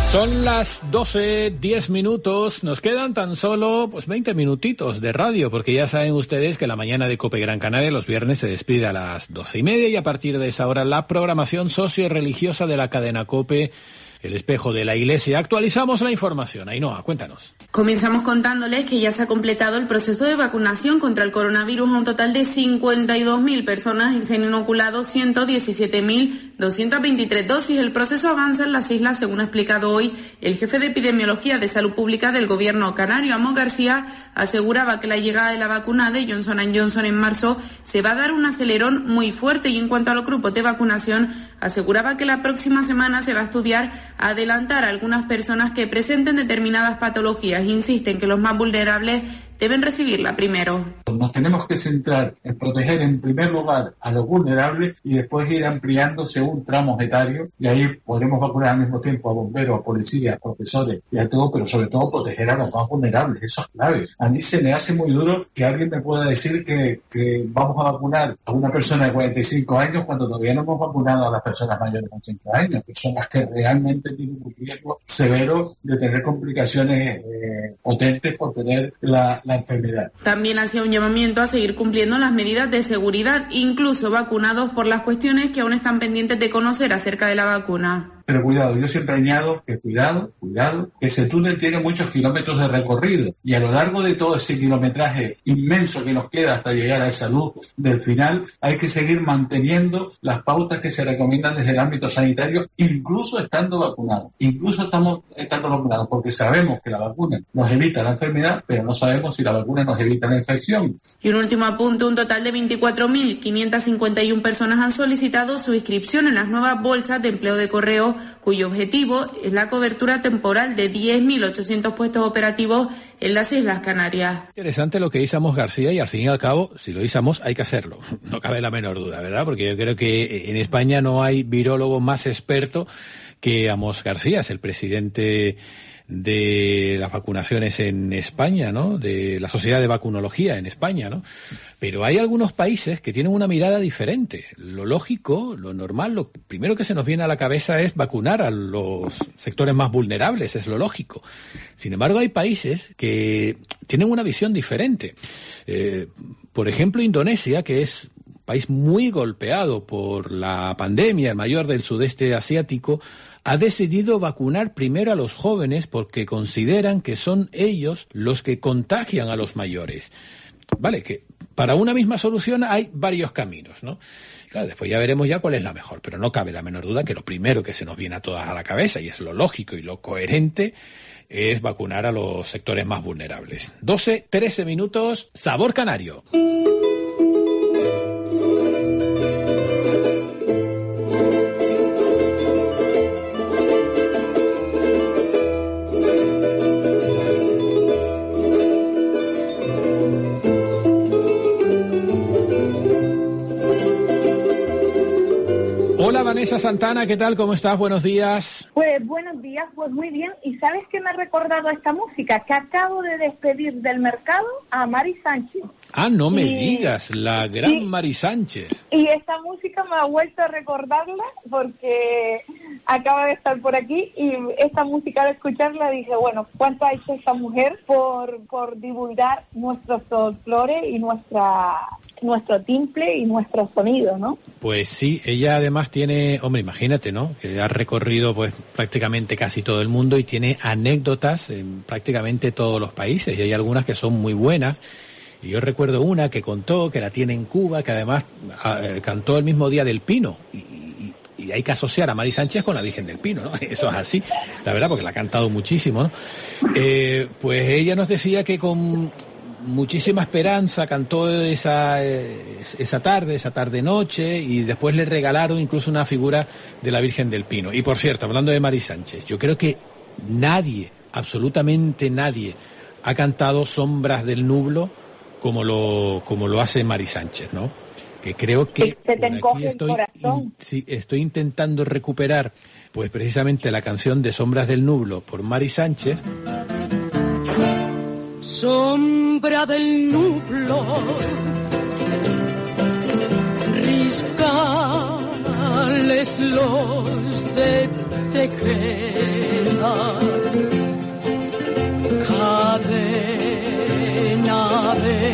Son las doce, diez minutos, nos quedan tan solo pues veinte minutitos de radio, porque ya saben ustedes que la mañana de COPE Gran Canaria los viernes se despide a las doce y media y a partir de esa hora la programación socio-religiosa de la cadena COPE, el espejo de la Iglesia. Actualizamos la información. Ainhoa, cuéntanos. Comenzamos contándoles que ya se ha completado el proceso de vacunación contra el coronavirus a un total de cincuenta y dos mil personas y se han inoculado ciento diecisiete mil doscientas veintitrés dosis. El proceso avanza en las islas, según ha explicado hoy el jefe de epidemiología de salud pública del gobierno canario. Amos García aseguraba que la llegada de la vacuna de Johnson and Johnson en marzo se va a dar un acelerón muy fuerte, y en cuanto a los grupos de vacunación aseguraba que la próxima semana se va a estudiar adelantar a algunas personas que presenten determinadas patologías. Insisten que los más vulnerables deben recibirla primero. Nos tenemos que centrar en proteger en primer lugar a los vulnerables y después ir ampliando según tramos etarios, y ahí podremos vacunar al mismo tiempo a bomberos, a policías, a profesores y a todo, pero sobre todo proteger a los más vulnerables. Eso es clave. A mí se me hace muy duro que alguien me pueda decir que, que vamos a vacunar a una persona de cuarenta y cinco años cuando todavía no hemos vacunado a las personas mayores de ochenta años, que son las que realmente tienen un riesgo severo de tener complicaciones eh, potentes por tener la la enfermedad. También hacía un llamamiento a seguir cumpliendo las medidas de seguridad, incluso vacunados, por las cuestiones que aún están pendientes de conocer acerca de la vacuna. Pero cuidado, yo siempre añado que cuidado, cuidado, que ese túnel tiene muchos kilómetros de recorrido y a lo largo de todo ese kilometraje inmenso que nos queda hasta llegar a esa luz del final, hay que seguir manteniendo las pautas que se recomiendan desde el ámbito sanitario, incluso estando vacunados, incluso estamos estando vacunados, porque sabemos que la vacuna nos evita la enfermedad, pero no sabemos si la vacuna nos evita la infección. Y un último apunte, un total de veinticuatro mil quinientas cincuenta y una personas han solicitado su inscripción en las nuevas bolsas de empleo de correo, cuyo objetivo es la cobertura temporal de diez mil ochocientos puestos operativos en las Islas Canarias. Interesante lo que dice Amos García, y al fin y al cabo, si lo dice Amos, hay que hacerlo. No cabe la menor duda, ¿verdad? Porque yo creo que en España no hay virólogo más experto que Amos García, es el presidente de las vacunaciones en España, ¿no? De la Sociedad de Vacunología en España, ¿no? Pero hay algunos países que tienen una mirada diferente. Lo lógico, lo normal, lo primero que se nos viene a la cabeza es vacunar a los sectores más vulnerables, es lo lógico. Sin embargo, hay países que tienen una visión diferente. Eh, por ejemplo, Indonesia, que es un país muy golpeado por la pandemia, el mayor del sudeste asiático, ha decidido vacunar primero a los jóvenes porque consideran que son ellos los que contagian a los mayores. Vale, que para una misma solución hay varios caminos, ¿no? Claro, después ya veremos ya cuál es la mejor, pero no cabe la menor duda que lo primero que se nos viene a todas a la cabeza, y es lo lógico y lo coherente, es vacunar a los sectores más vulnerables. doce, trece minutos, Sabor Canario. Hola Vanessa Santana, ¿qué tal? ¿Cómo estás? Buenos días. Pues buenos días, pues muy bien. ¿Y sabes qué me ha recordado esta música? Que acabo de despedir del mercado a Mari Sánchez. Ah, no me y... digas, la gran sí. Mari Sánchez. Y esta música me ha vuelto a recordarla porque acaba de estar por aquí y esta música al escucharla dije, bueno, ¿cuánto ha hecho esta mujer por, por divulgar nuestros folclore y nuestra... nuestro timple y nuestro sonido, ¿no? Pues sí, ella además tiene, hombre, imagínate, ¿no? Que ha recorrido pues prácticamente casi todo el mundo y tiene anécdotas en prácticamente todos los países, y hay algunas que son muy buenas. Y yo recuerdo una que contó, que la tiene en Cuba, que además eh, cantó el mismo día del Pino, y, y, y hay que asociar a Mari Sánchez con la Virgen del Pino, ¿no? Eso es así, la verdad, porque la ha cantado muchísimo, ¿no? Eh, pues ella nos decía que con muchísima esperanza cantó esa esa tarde, esa tarde-noche, y después le regalaron incluso una figura de la Virgen del Pino. Y por cierto, hablando de Mari Sánchez, yo creo que nadie, absolutamente nadie, ha cantado Sombras del Nublo como lo como lo hace Mari Sánchez, ¿no? Que creo que se te encoge el estoy, corazón. in, sí, estoy intentando recuperar pues precisamente la canción de Sombras del Nublo por Mari Sánchez. Sombra del nublo, riscales los de tejeda, cadena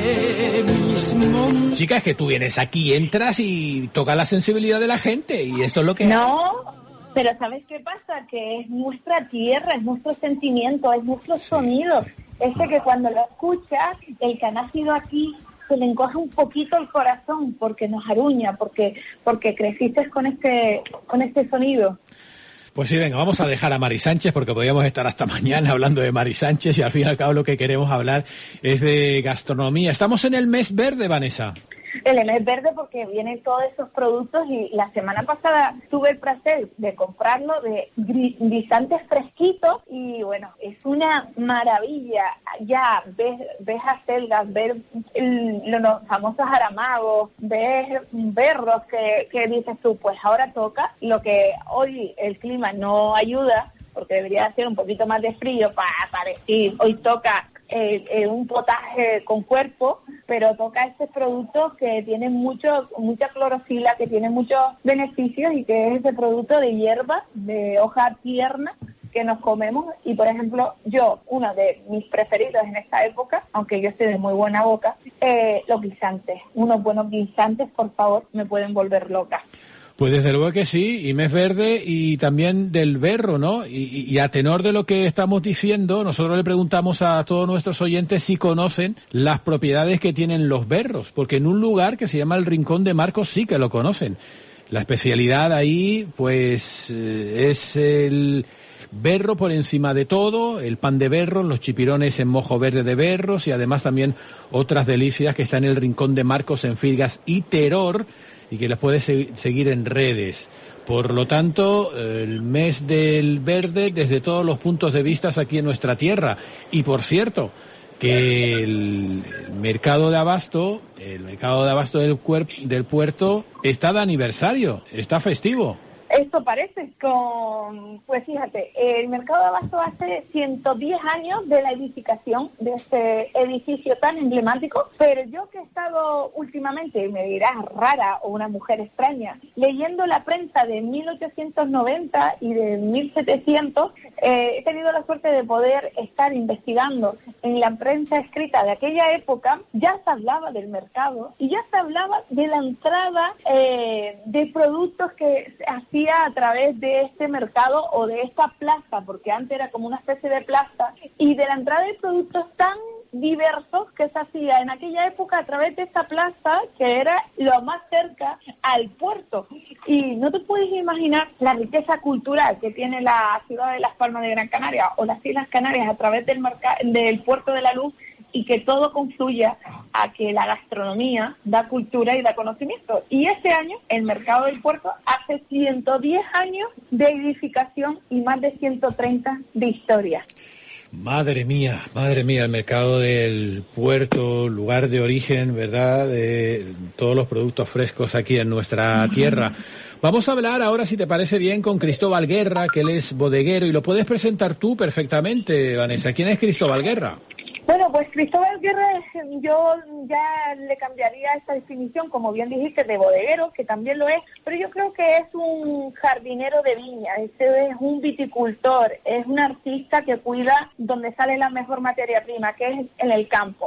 de mismo. Chica, es que tú vienes aquí, entras y tocas la sensibilidad de la gente, y esto es lo que... No, pero ¿sabes qué pasa? Que es nuestra tierra, es nuestro sentimiento, es nuestro sí, sonido. Sí. Ese que cuando lo escuchas, el que ha nacido aquí, se le encoge un poquito el corazón porque nos aruña, porque porque creciste con este con este sonido. Pues sí, venga, vamos a dejar a Mari Sánchez porque podríamos estar hasta mañana hablando de Mari Sánchez y al fin y al cabo lo que queremos hablar es de gastronomía. Estamos en el mes verde, Vanessa. El mes verde porque vienen todos esos productos y la semana pasada tuve el placer de comprarlo de guisantes fresquitos y bueno, es una maravilla. Ya ves, ves acelgas, ves el, los famosos aramagos, ves berros que, que dices tú, pues ahora toca. Lo que hoy el clima no ayuda porque debería ser un poquito más de frío para, para decir, hoy toca Eh, eh, un potaje con cuerpo, pero toca este producto que tiene mucho, mucha clorofila, que tiene muchos beneficios y que es ese producto de hierba, de hoja tierna que nos comemos. Y por ejemplo, yo, uno de mis preferidos en esta época, aunque yo estoy de muy buena boca, eh, los guisantes. Unos buenos guisantes, por favor, me pueden volver loca. Pues desde luego que sí, y mes verde y también del berro, ¿no? Y, y a tenor de lo que estamos diciendo, nosotros le preguntamos a todos nuestros oyentes si conocen las propiedades que tienen los berros, porque en un lugar que se llama el Rincón de Marcos sí que lo conocen. La especialidad ahí, pues, eh, es el berro por encima de todo, el pan de berros, los chipirones en mojo verde de berros y además también otras delicias que están en el Rincón de Marcos en Filgas y Teror, y que las puedes seguir en redes. Por lo tanto, el mes del verde desde todos los puntos de vista aquí en nuestra tierra. Y por cierto, que el mercado de abasto, el mercado de abasto del, cuerp, del puerto está de aniversario, está festivo. Esto parece con, pues fíjate, el mercado de abasto hace ciento diez años de la edificación de este edificio tan emblemático, pero yo que he estado últimamente, me dirás rara o una mujer extraña, leyendo la prensa de mil ochocientos noventa y de mil setecientos, eh, he tenido la suerte de poder estar investigando en la prensa escrita de aquella época. Ya se hablaba del mercado y ya se hablaba de la entrada eh, de productos que se hacía a través de este mercado o de esta plaza, porque antes era como una especie de plaza, y de la entrada de productos tan diversos que se hacía en aquella época a través de esta plaza, que era lo más cerca al puerto. Y no te puedes imaginar la riqueza cultural que tiene la ciudad de Las Palmas de Gran Canaria o las Islas Canarias a través del, merc- del Puerto de la Luz, y que todo confluya a que la gastronomía da cultura y da conocimiento. Y este año, el mercado del puerto hace ciento diez años de edificación y más de ciento treinta de historia. Madre mía, madre mía, el mercado del puerto, lugar de origen, ¿verdad?, de todos los productos frescos aquí en nuestra tierra. Vamos a hablar ahora, si te parece bien, con Cristóbal Guerra, que él es bodeguero, y lo puedes presentar tú perfectamente, Vanessa. ¿Quién es Cristóbal Guerra? Bueno, pues Cristóbal Guerra, yo ya le cambiaría esta definición, como bien dijiste, de bodeguero, que también lo es, pero yo creo que es un jardinero de viña, este es un viticultor, es un artista que cuida donde sale la mejor materia prima, que es en el campo.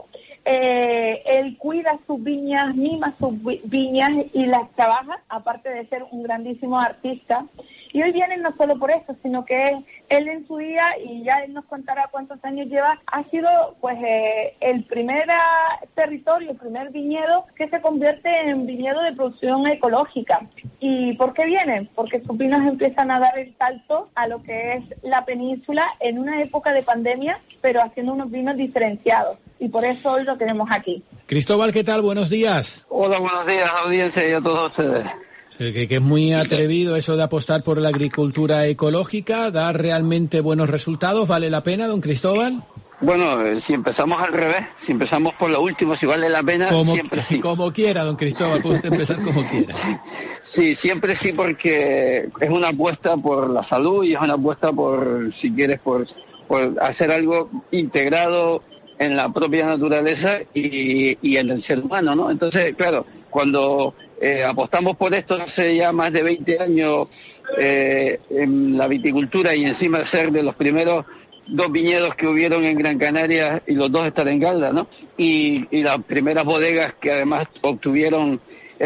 Eh, él cuida sus viñas, mima sus viñas y las trabaja, aparte de ser un grandísimo artista. Y hoy viene no solo por eso, sino que él en su día, y ya él nos contará cuántos años lleva, ha sido pues eh, el primer territorio, el primer viñedo que se convierte en viñedo de producción ecológica. ¿Y por qué vienen? Porque sus vinos empiezan a dar el salto a lo que es la península en una época de pandemia, pero haciendo unos vinos diferenciados. Y por eso hoy lo tenemos aquí. Cristóbal, ¿qué tal? Buenos días. Hola, buenos días, audiencia, y a todos ustedes. Que, que es muy atrevido eso de apostar por la agricultura ecológica, ¿da realmente buenos resultados? ¿Vale la pena, don Cristóbal? Bueno, eh, si empezamos al revés, si empezamos por lo último, si vale la pena, como, siempre sí. Como quiera, don Cristóbal, puede usted empezar como quiera. Sí, siempre sí, porque es una apuesta por la salud y es una apuesta por, si quieres, por, por hacer algo integrado en la propia naturaleza y, y en el ser humano, ¿no? Entonces, claro, cuando eh, apostamos por esto hace ya más de veinte años eh, en la viticultura y encima ser de los primeros dos viñedos que hubieron en Gran Canaria y los dos están en Galda, ¿no? Y, y las primeras bodegas que además obtuvieron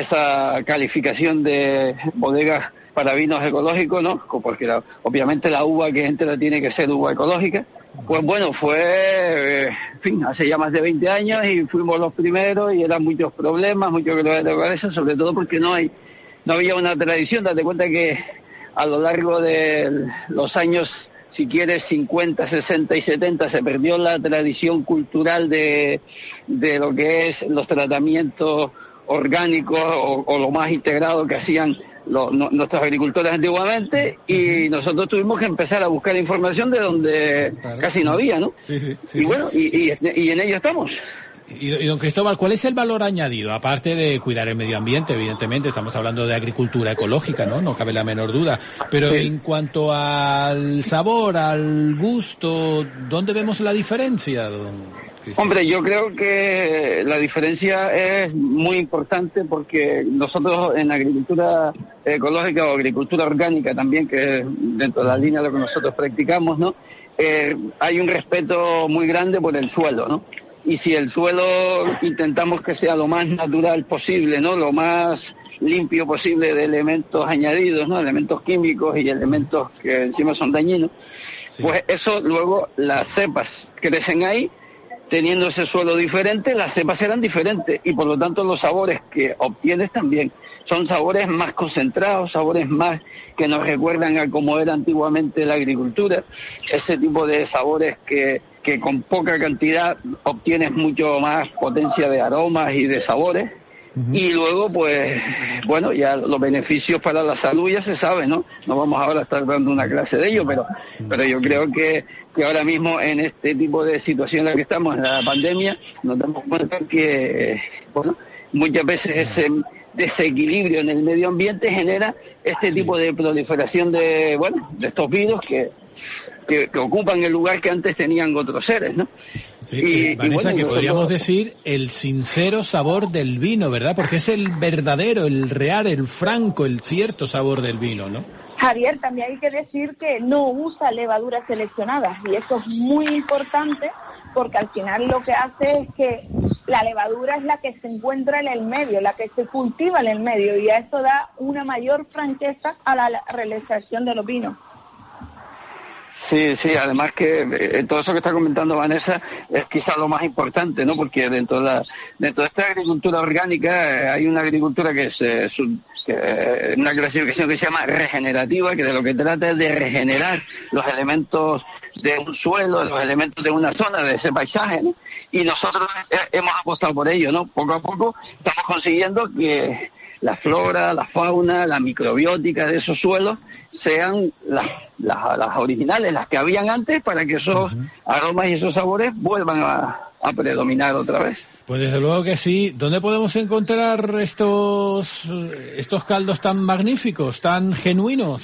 esa calificación de bodegas para vinos ecológicos, ¿no? Porque la, obviamente la uva que entra tiene que ser uva ecológica. Pues bueno, fue, eh, en fin, hace ya más de veinte años y fuimos los primeros y eran muchos problemas, muchos dolores de cabeza, sobre todo porque no hay, no había una tradición. Date cuenta que a lo largo de los años, si quieres, cincuenta, sesenta y setenta, se perdió la tradición cultural de, de lo que es los tratamientos orgánicos o, o lo más integrado que hacían los, no, nuestros agricultores antiguamente, y nosotros tuvimos que empezar a buscar información de donde claro, casi no había, ¿no? Sí, sí, sí, y bueno, y, y, y en ello estamos. Y, y don Cristóbal, ¿cuál es el valor añadido? Aparte de cuidar el medio ambiente, evidentemente, estamos hablando de agricultura ecológica, ¿no? No cabe la menor duda. Pero sí, en cuanto al sabor, al gusto, ¿dónde vemos la diferencia, don Cristóbal? Hombre, yo creo que la diferencia es muy importante porque nosotros en agricultura ecológica o agricultura orgánica también, que es dentro de la línea de lo que nosotros practicamos, ¿no? Eh, hay un respeto muy grande por el suelo, ¿no? Y si el suelo intentamos que sea lo más natural posible, ¿no? Lo más limpio posible de elementos añadidos, ¿no? Elementos químicos y elementos que encima son dañinos, sí, pues eso luego las cepas crecen ahí, teniendo ese suelo diferente, las cepas serán diferentes y por lo tanto los sabores que obtienes también son sabores más concentrados, sabores más que nos recuerdan a cómo era antiguamente la agricultura, ese tipo de sabores que, que con poca cantidad obtienes mucho más potencia de aromas y de sabores. Uh-huh. Y luego, pues, bueno, ya los beneficios para la salud ya se sabe, ¿no? No vamos ahora a estar dando una clase de ello, pero pero yo creo que, que ahora mismo en este tipo de situación en la que estamos, en la pandemia, nos damos cuenta que, bueno, muchas veces ese desequilibrio en el medio ambiente genera este tipo de proliferación de, bueno, de estos virus que Que, que ocupan el lugar que antes tenían otros seres, ¿no? Sí, y, Vanessa, y bueno, que podríamos nosotros... decir el sincero sabor del vino, ¿verdad? Porque es el verdadero, el real, el franco, el cierto sabor del vino, ¿no? Javier, también hay que decir que no usa levaduras seleccionadas y eso es muy importante porque al final lo que hace es que la levadura es la que se encuentra en el medio, la que se cultiva en el medio y a eso da una mayor franqueza a la realización de los vinos. Sí, sí, además que eh, todo eso que está comentando Vanessa es quizá lo más importante, ¿no? Porque dentro de, la, dentro de esta agricultura orgánica eh, hay una agricultura que es eh, su, que, eh, una clasificación que se llama regenerativa, que de lo que trata es de regenerar los elementos de un suelo, los elementos de una zona, de ese paisaje, ¿no? Y nosotros eh, hemos apostado por ello, ¿no? Poco a poco estamos consiguiendo que la flora, la fauna, la microbiótica de esos suelos sean las, las, las originales, las que habían antes, para que esos uh-huh. aromas y esos sabores vuelvan a, a predominar otra vez. Pues desde luego que sí. ¿Dónde podemos encontrar estos estos caldos tan magníficos, tan genuinos?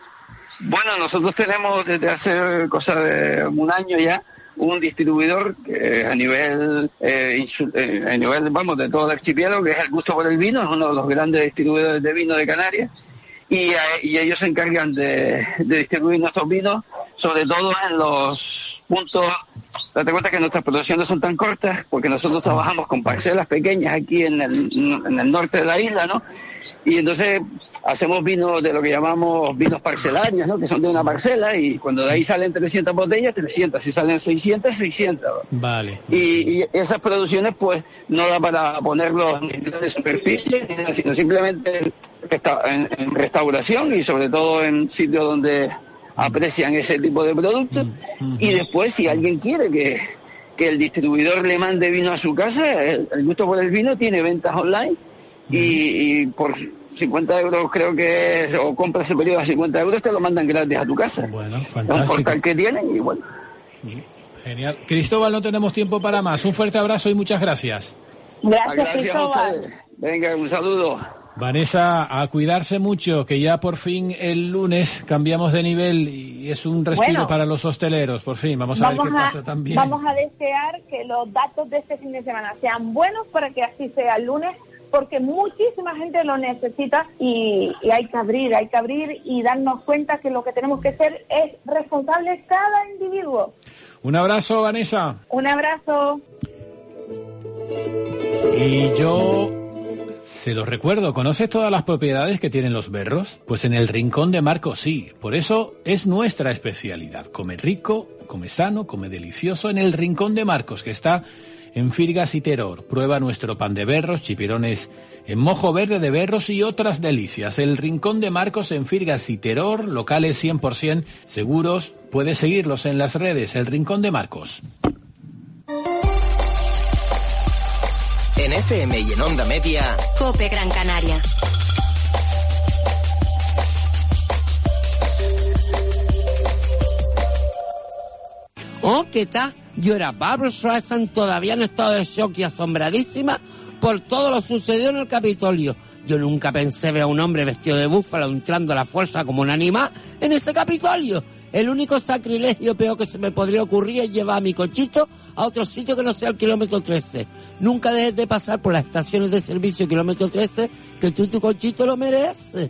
Bueno, nosotros tenemos desde hace cosa de un año ya un distribuidor que a nivel eh, insu- eh, a nivel vamos de todo el archipiélago, que es El Gusto por el Vino, es uno de los grandes distribuidores de vino de Canarias y, eh, y ellos se encargan de, de distribuir nuestros vinos, sobre todo en los puntos. Date cuenta que nuestras producciones son tan cortas porque nosotros trabajamos con parcelas pequeñas aquí en el, en el norte de la isla, ¿no? Y entonces hacemos vinos de lo que llamamos vinos parcelarios, ¿no? Que son de una parcela y cuando de ahí salen trescientas botellas, trescientas. Si salen seiscientas, seiscientas. Vale. Y, y esas producciones, pues, no da para ponerlos en de superficie, sino simplemente en, en restauración y sobre todo en sitios donde aprecian ese tipo de productos. Mm-hmm. Y después, si alguien quiere que, que el distribuidor le mande vino a su casa, el, el Gusto por el Vino tiene ventas online. Y, y por cincuenta euros creo que es, o compras el periodo a cincuenta euros, te lo mandan gratis a tu casa. Bueno, fantástico. Es un portal que tienen y bueno. Genial. Cristóbal, no tenemos tiempo para más. Un fuerte abrazo y muchas gracias. Gracias, gracias Cristóbal. Venga, un saludo. Vanessa, a cuidarse mucho, que ya por fin el lunes cambiamos de nivel y es un respiro bueno, para los hosteleros, por fin. Vamos a vamos ver qué a, pasa también. Vamos a desear que los datos de este fin de semana sean buenos para que así sea el lunes, porque muchísima gente lo necesita y, y hay que abrir, hay que abrir y darnos cuenta que lo que tenemos que ser es responsable cada individuo. Un abrazo, Vanessa. Un abrazo. Y yo se los recuerdo, ¿conoces todas las propiedades que tienen los berros? Pues en el Rincón de Marcos sí, por eso es nuestra especialidad. Come rico, come sano, come delicioso en el Rincón de Marcos, que está en Firgas y Teror. Prueba nuestro pan de berros, chipirones en mojo verde de berros y otras delicias. El Rincón de Marcos en Firgas y Teror, locales cien por ciento seguros. Puedes seguirlos en las redes, el Rincón de Marcos. En F M y en Onda Media, COPE Gran Canaria. Oh, ¿qué tal? Yo era Barbra Streisand, todavía en estado de shock y asombradísima por todo lo sucedido en el Capitolio. Yo nunca pensé ver a un hombre vestido de búfalo entrando a la fuerza como un animal en ese Capitolio. El único sacrilegio peor que se me podría ocurrir es llevar a mi cochito a otro sitio que no sea el kilómetro trece. Nunca dejes de pasar por las estaciones de servicio kilómetro trece, que tú tu cochito lo mereces.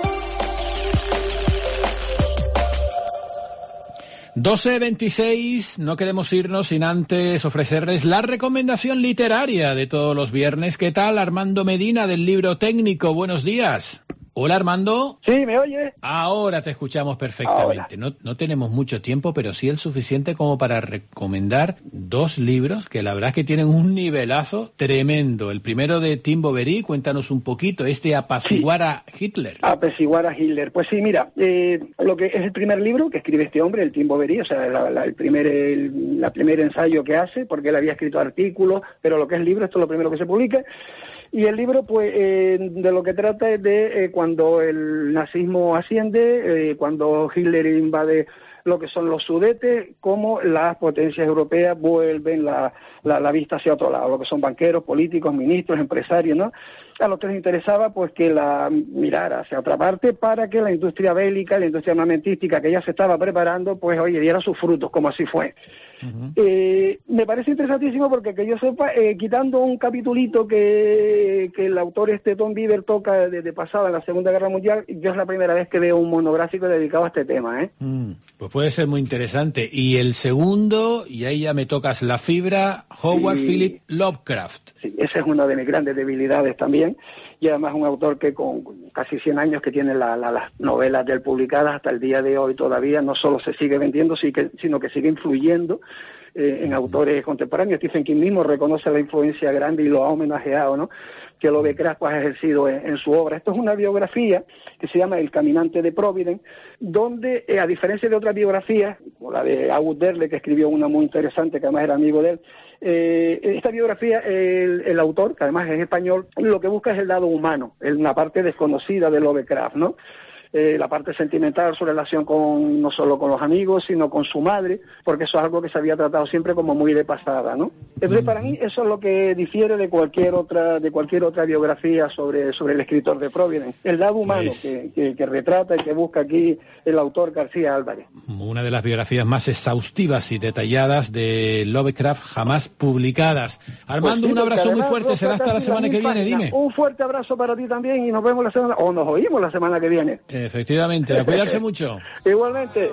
doce veintiséis, no queremos irnos sin antes ofrecerles la recomendación literaria de todos los viernes. ¿Qué tal, Armando Medina, del Libro Técnico? Buenos días. Hola, Armando. Sí, ¿me oye? Ahora te escuchamos perfectamente. No, no tenemos mucho tiempo, pero sí el suficiente como para recomendar dos libros que la verdad es que tienen un nivelazo tremendo. El primero de Tim Boveri, cuéntanos un poquito, este Apaciguar a Hitler. Apaciguar a Hitler. Pues sí, mira, eh, lo que es el primer libro que escribe este hombre, el Tim Boveri, o sea, la, la, el primer el la primer ensayo que hace, porque él había escrito artículos, pero lo que es el libro, esto es lo primero que se publica. Y el libro, pues, eh, de lo que trata es de eh, cuando el nazismo asciende, eh, cuando Hitler invade lo que son los Sudetes, cómo las potencias europeas vuelven la, la, la vista hacia otro lado, lo que son banqueros, políticos, ministros, empresarios, ¿no? A los que les interesaba, pues, que la mirara hacia otra parte para que la industria bélica, la industria armamentística que ya se estaba preparando, pues, oye, diera sus frutos, como así fue. Uh-huh. Eh, me parece interesantísimo porque que yo sepa, eh, quitando un capitulito que, que el autor este Tom Bieber toca desde pasada en la Segunda Guerra Mundial, yo es la primera vez que veo un monográfico dedicado a este tema, ¿eh? Mm, pues puede ser muy interesante. Y el segundo, y ahí ya me tocas la fibra, Howard sí. Philip Lovecraft. Sí, esa es una de mis grandes debilidades también. Y además un autor que con casi cien años que tiene la, la, las novelas de él publicadas hasta el día de hoy todavía no solo se sigue vendiendo, sino que sigue influyendo eh, en autores contemporáneos. Stephen King mismo reconoce la influencia grande y lo ha homenajeado, ¿no?, que Lovecraft ha ejercido en, en su obra. Esto es una biografía que se llama El caminante de Providence, donde, eh, a diferencia de otras biografías, como la de August Derleth, que escribió una muy interesante, que además era amigo de él, eh, esta biografía, el, el autor, que además es español, lo que busca es el lado humano, es una parte desconocida de Lovecraft, ¿no? Eh, la parte sentimental, su relación con no solo con los amigos, sino con su madre, porque eso es algo que se había tratado siempre como muy de pasada, ¿no? Entonces, para mí, eso es lo que difiere de cualquier otra de cualquier otra biografía sobre sobre el escritor de Providence, el lado humano pues, que, que, que retrata y que busca aquí el autor García Álvarez. Una de las biografías más exhaustivas y detalladas de Lovecraft jamás publicadas. Armando, pues sí, un abrazo muy fuerte, será hasta la semana que viene, dime. Un fuerte abrazo para ti también y nos vemos la semana, o nos oímos la semana que viene. Efectivamente, a cuidarse mucho. Igualmente.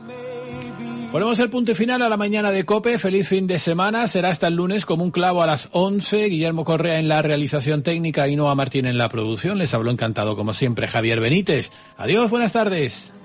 Ponemos el punto y final a la mañana de COPE. Feliz fin de semana. Será hasta el lunes como un clavo a las once. Guillermo Correa en la realización técnica y Noa Martín en la producción. Les habló encantado como siempre Javier Benítez. Adiós, buenas tardes.